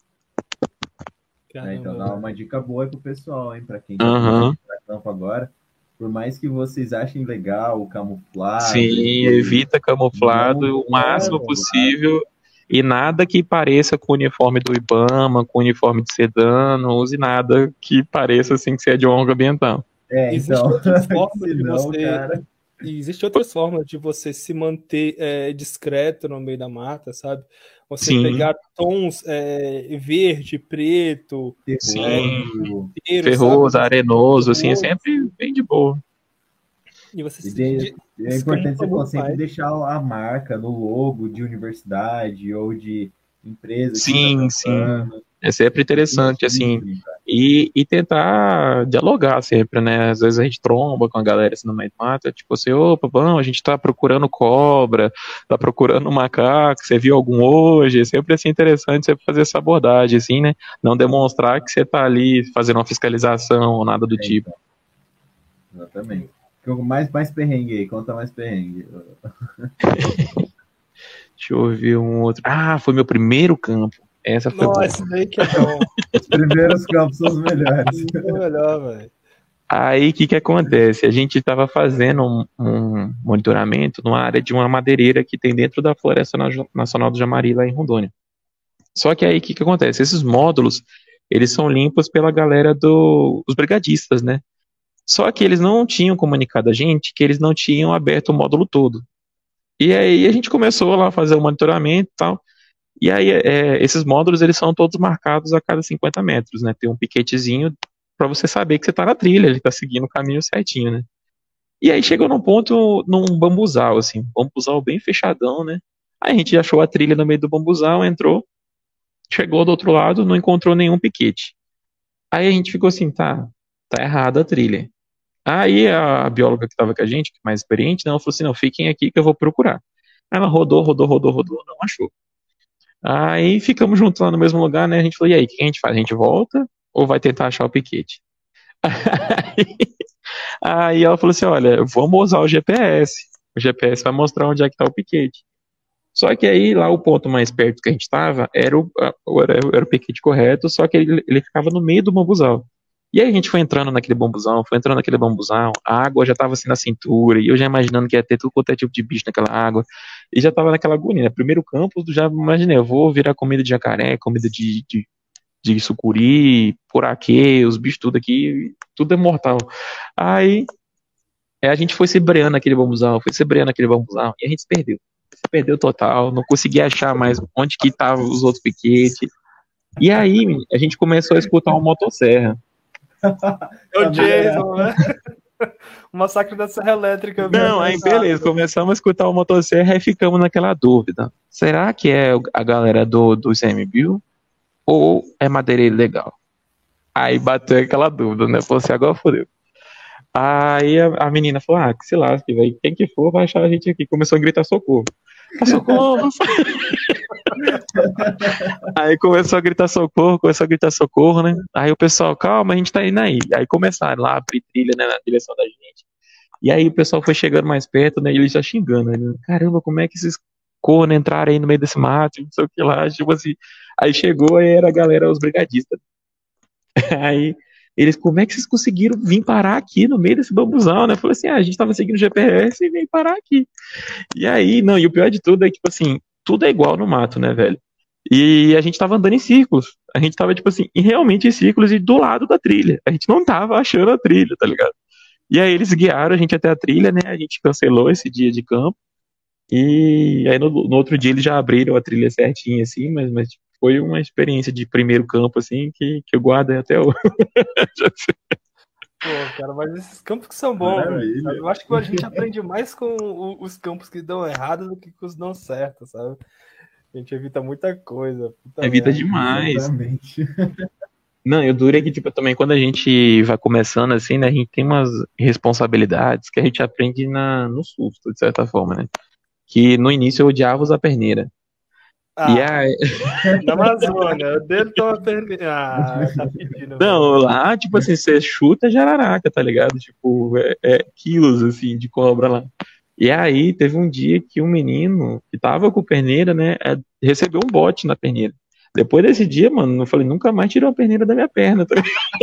É, então, dá uma dica boa pro pessoal, hein? Pra quem uhum. tá pra campo agora. Por mais que vocês achem legal o camuflado. Sim, evita camuflado o máximo possível. E nada que pareça com o uniforme do IBAMA, com o uniforme de Sedan, não use nada que pareça assim que você é de órgão ambiental. É, então. Forma de você... cara... E existe outras formas de você se manter é, discreto no meio da mata, sabe? Você Sim. pegar tons é, verde, preto, Sim. É, ferroso, sabe? Arenoso, assim, é sempre bem de boa. E você e se... É importante você sempre mais. deixar a marca no logo de universidade ou de empresa. Sim, tá sim. É sempre interessante, assim, e, e tentar dialogar sempre, né? Às vezes a gente tromba com a galera assim no meio do mato, tipo assim, opa, bom, a gente tá procurando cobra, tá procurando macaco, você viu algum hoje? É sempre assim interessante você fazer essa abordagem, assim, né? Não demonstrar que você tá ali fazendo uma fiscalização ou nada do é, tipo. Então. Exatamente. Mais, mais perrengue aí, conta mais perrengue. Deixa eu ver um outro. Ah, foi meu primeiro campo. Essa foi Nossa, daí que é bom. Os primeiros campos são os melhores. É o melhor, velho. Aí, o que que acontece? A gente estava fazendo um, um monitoramento numa área de uma madeireira que tem dentro da Floresta Na- Nacional do Jamari, lá em Rondônia. Só que aí, o que que acontece? Esses módulos, eles são limpos pela galera do- dos brigadistas, né? Só que eles não tinham comunicado a gente que eles não tinham aberto o módulo todo. E aí a gente começou lá a fazer o monitoramento e tal. E aí, é, esses módulos, eles são todos marcados a cada cinquenta metros, né? Tem um piquetezinho para você saber que você tá na trilha, ele tá seguindo o caminho certinho, né? E aí chegou num ponto, num bambuzal, assim, um bambuzal bem fechadão, né? Aí a gente achou a trilha no meio do bambuzal, entrou, chegou do outro lado, não encontrou nenhum piquete. Aí a gente ficou assim, tá, tá errada a trilha. Aí a, a bióloga que estava com a gente, que é mais experiente, né, ela falou assim, não, fiquem aqui que eu vou procurar. Ela rodou, rodou, rodou, rodou, não achou. Aí ficamos juntos lá no mesmo lugar, né? A gente falou, e aí, o que a gente faz? A gente volta ou vai tentar achar o piquete? Aí, aí ela falou assim, olha, vamos usar o G P S. O G P S vai mostrar onde é que tá o piquete. Só que aí, lá o ponto mais perto que a gente estava era o, era, era o piquete correto, só que ele, ele ficava no meio do bambuzal. E aí a gente foi entrando naquele bambuzal, foi entrando naquele bambuzal, a água já estava assim na cintura, e eu já imaginando que ia ter tudo quanto é tipo de bicho naquela água, e já estava naquela agonia, né? Primeiro campo, já imaginei, eu vou virar comida de jacaré, comida de, de, de sucuri, poraquê, os bichos tudo aqui, tudo é mortal. Aí é, a gente foi se breando naquele bambuzal, foi se breando naquele bambuzal, e a gente se perdeu. Se perdeu total, não conseguia achar mais onde que estavam os outros piquetes. E aí a gente começou a escutar uma motosserra. É o Jason, né? O massacre da Serra Elétrica. Não, aí beleza, começamos a escutar o motosserra e ficamos naquela dúvida. Será que é a galera do, do I C M B I ou é madeireiro legal? Aí bateu aquela dúvida, né? Falou assim, agora fodeu. Aí a, a menina falou, ah, que se lasque, velho. Quem que for vai achar a gente aqui. Começou a gritar socorro. Socorro! Aí começou a gritar socorro, começou a gritar socorro, né? Aí o pessoal, calma, a gente tá indo aí. Aí começaram lá a abrir trilha, né, na direção da gente. E aí o pessoal foi chegando mais perto, né? E eles já xingando, né? Caramba, como é que esses cornos entraram aí no meio desse mato, não sei o que lá, tipo assim. Aí chegou e era a galera, os brigadistas. Aí eles, como é que vocês conseguiram vir parar aqui no meio desse bambuzão, né? Falei assim, ah, a gente tava seguindo o G P S e veio parar aqui. E aí, não, e o pior de tudo é que, tipo assim, tudo é igual no mato, né, velho? E a gente tava andando em círculos. A gente tava, tipo assim, realmente em círculos e do lado da trilha. A gente não tava achando a trilha, tá ligado? E aí eles guiaram a gente até a trilha, né? A gente cancelou esse dia de campo. E aí no, no outro dia eles já abriram a trilha certinha, assim, mas, mas tipo, foi uma experiência de primeiro campo, assim, que, que eu guardo até hoje. Pô, cara, mas esses campos que são bons, velho. Eu acho que a gente aprende mais com o, os campos que dão errado do que com os que dão certo, sabe? A gente evita muita coisa. Evita demais. Exatamente. Não, eu duro é que, tipo, também quando a gente vai começando, assim, né, a gente tem umas responsabilidades que a gente aprende na, no susto, de certa forma, né? Que no início eu odiava usar perneira. Ah, e aí... Na Amazônia, dele toma perneira. Ah, tá pedindo. Não, velho. Lá, tipo assim, você chuta jararaca, tá ligado? Tipo, é, é quilos, assim, de cobra lá. E aí, teve um dia que um menino que tava com perneira, né, recebeu um bote na perneira. Depois desse dia, mano, eu falei, nunca mais tirou a perneira da minha perna. Tá?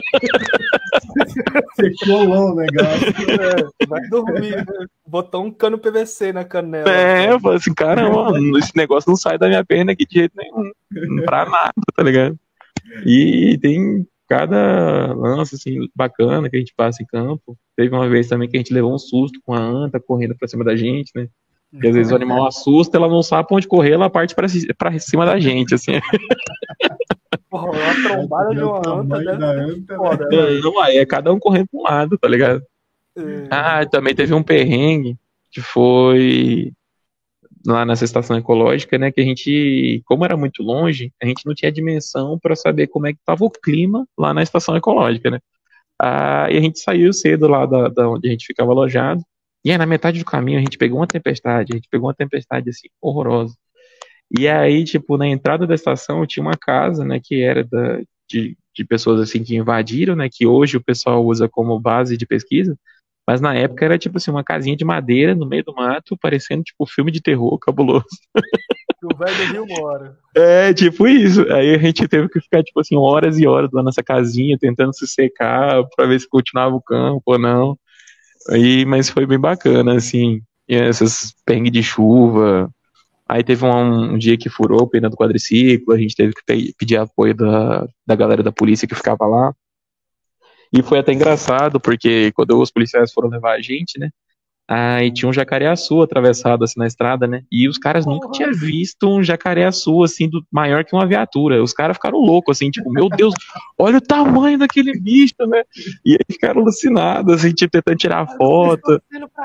Você colou o negócio. É, vai dormir, né? Botou um cano P V C na canela. É, eu falei assim, caramba, mano, esse negócio não sai da minha perna aqui de jeito nenhum. Pra nada, tá ligado? E tem cada lance, assim, bacana que a gente passa em campo. Teve uma vez também que a gente levou um susto com a anta correndo pra cima da gente, né? Porque às vezes o animal assusta, ela não sabe pra onde correr, ela parte pra, pra cima da gente, assim. Porra, uma trombada de uma anta deve ser foda, né? Não, aí é cada um correndo pra um lado, tá ligado? É. Ah, também teve um perrengue que foi lá nessa estação ecológica, né, que a gente, como era muito longe, a gente não tinha dimensão para saber como é que tava o clima lá na estação ecológica, né? Ah, e a gente saiu cedo lá da, da onde a gente ficava alojado, e aí na metade do caminho a gente pegou uma tempestade, a gente pegou uma tempestade, assim, horrorosa. E aí, tipo, na entrada da estação tinha uma casa, né, que era da, de, de pessoas, assim, que invadiram, né, que hoje o pessoal usa como base de pesquisa, Mas na época era tipo assim, uma casinha de madeira no meio do mato, parecendo tipo filme de terror cabuloso. O velho do Rio mora. É, tipo isso. Aí a gente teve que ficar, tipo assim, horas e horas lá nessa casinha, tentando se secar pra ver se continuava o campo ou não. Aí, mas foi bem bacana, assim. E essas perrengues de chuva. Aí teve um, um dia que furou o pneu do quadriciclo, a gente teve que pe- pedir apoio da, da galera da polícia que ficava lá. E foi até engraçado, porque quando os policiais foram levar a gente, né? Aí tinha um jacareaçu atravessado assim na estrada, né? E os caras nunca Porra. tinham visto um jacareaçu assim, do, maior que uma viatura. Os caras ficaram loucos, assim, tipo, meu Deus, olha o tamanho daquele bicho, né? E aí ficaram alucinados, assim, tipo, tentando tirar foto.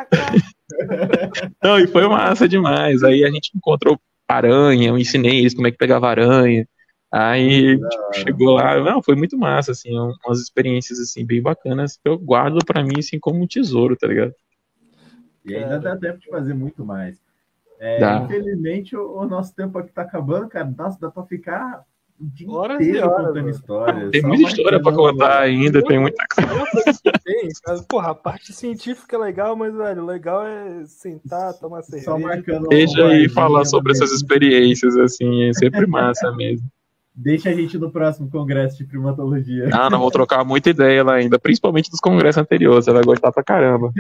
Não, e foi massa demais. Aí a gente encontrou aranha, eu ensinei eles como é que pegava aranha. Aí, tipo, chegou lá, não, foi muito massa, assim, um- umas experiências, assim, bem bacanas que eu guardo pra mim, assim, como um tesouro, tá ligado? E ainda dá tempo de fazer muito mais. É, Dá. infelizmente, o, o nosso tempo aqui tá acabando, cara. Nossa, dá pra ficar o dia Horas e inteiro horas, contando mano. histórias. Tem só muita história pra marcando- contar ainda, tem muita coisa. Uma coisa que tem, cara, porra, a parte científica é legal, mas, velho, o legal é sentar, tomar cerveja. Só marcando Deixa o aí barzinho, falar sobre essas né? experiências, assim, é sempre massa mesmo. Deixa a gente no próximo congresso de primatologia. Ah, não vou trocar muita ideia lá ainda, principalmente dos congressos anteriores, você vai gostar pra caramba.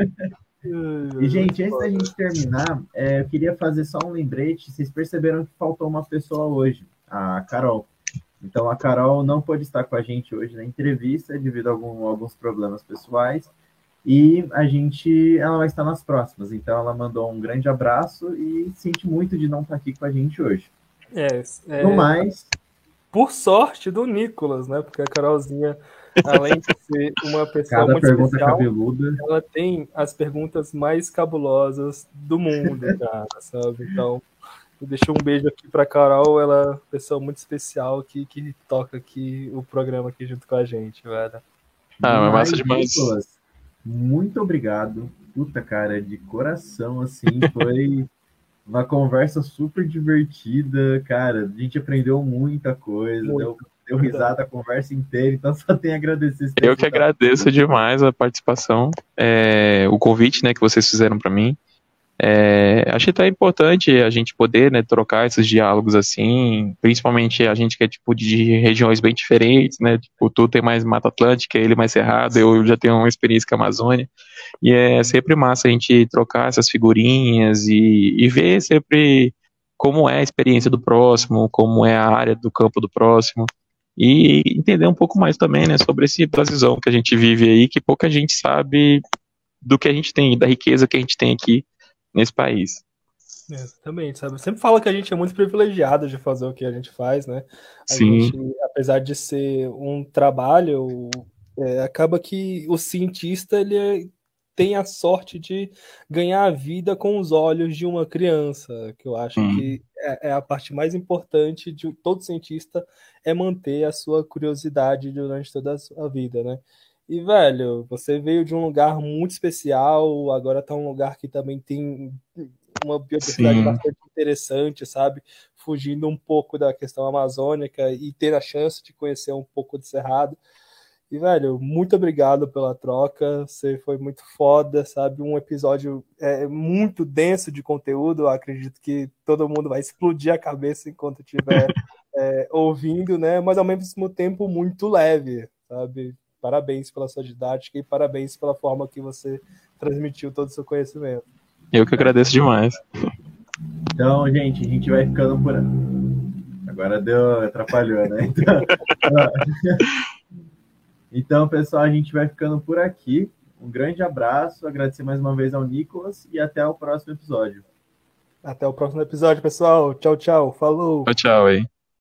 E, gente, antes da gente terminar, é, eu queria fazer só um lembrete. Vocês perceberam que faltou uma pessoa hoje, a Carol. Então, a Carol não pôde estar com a gente hoje na entrevista devido a algum, alguns problemas pessoais. E a gente, ela vai estar nas próximas. Então, ela mandou um grande abraço e sente muito de não estar aqui com a gente hoje. É, é, No mais, por sorte do Nicolas, né? Porque a Carolzinha, além de ser uma pessoa cada muito pergunta especial, cabeluda. ela tem as perguntas mais cabulosas do mundo, cara, sabe? Então, eu deixo um beijo aqui pra Carol, ela é uma pessoa muito especial que, que toca aqui o programa aqui junto com a gente, velho. Ah, mas massa Mas, demais. Nicolas, muito obrigado. Puta, cara, de coração, assim, foi uma conversa super divertida, cara. A gente aprendeu muita coisa, Muito. deu, deu risada a conversa inteira, então só tenho a agradecer. esse Eu tempo que que tá- agradeço demais a participação, é, o convite, né, que vocês fizeram para mim. É, achei até importante a gente poder, né, trocar esses diálogos assim, principalmente a gente que é tipo de regiões bem diferentes, né? Tipo, tu tem mais Mata Atlântica, ele mais Cerrado, eu já tenho uma experiência com a Amazônia. E é sempre massa a gente trocar essas figurinhas e, e ver sempre como é a experiência do próximo, como é a área do campo do próximo. E entender um pouco mais também, né, sobre esse Brasilzão que a gente vive aí, que pouca gente sabe do que a gente tem, da riqueza que a gente tem aqui nesse país. Exatamente, sabe? Eu sempre falo que a gente é muito privilegiado de fazer o que a gente faz, né? A Sim. gente, apesar de ser um trabalho, é, acaba que o cientista ele é- tem a sorte de ganhar a vida com os olhos de uma criança, que eu acho Hum. que é, é a parte mais importante de todo cientista é manter a sua curiosidade durante toda a sua vida, né? E, velho, você veio de um lugar muito especial, agora tá um lugar que também tem uma biodiversidade Sim. bastante interessante, sabe? Fugindo um pouco da questão amazônica e ter a chance de conhecer um pouco do Cerrado. E, velho, muito obrigado pela troca, você foi muito foda, sabe? Um episódio é, muito denso de conteúdo, eu acredito que todo mundo vai explodir a cabeça enquanto estiver é, ouvindo, né? Mas ao mesmo tempo muito leve, sabe? Parabéns pela sua didática e parabéns pela forma que você transmitiu todo o seu conhecimento. Eu que agradeço demais. Então, gente, a gente vai ficando por aqui. Agora deu, atrapalhou, né? Então, então, pessoal, a gente vai ficando por aqui. Um grande abraço, agradecer mais uma vez ao Nicolas e até o próximo episódio. Até o próximo episódio, pessoal. Tchau, tchau. Falou. Tchau, tchau aí.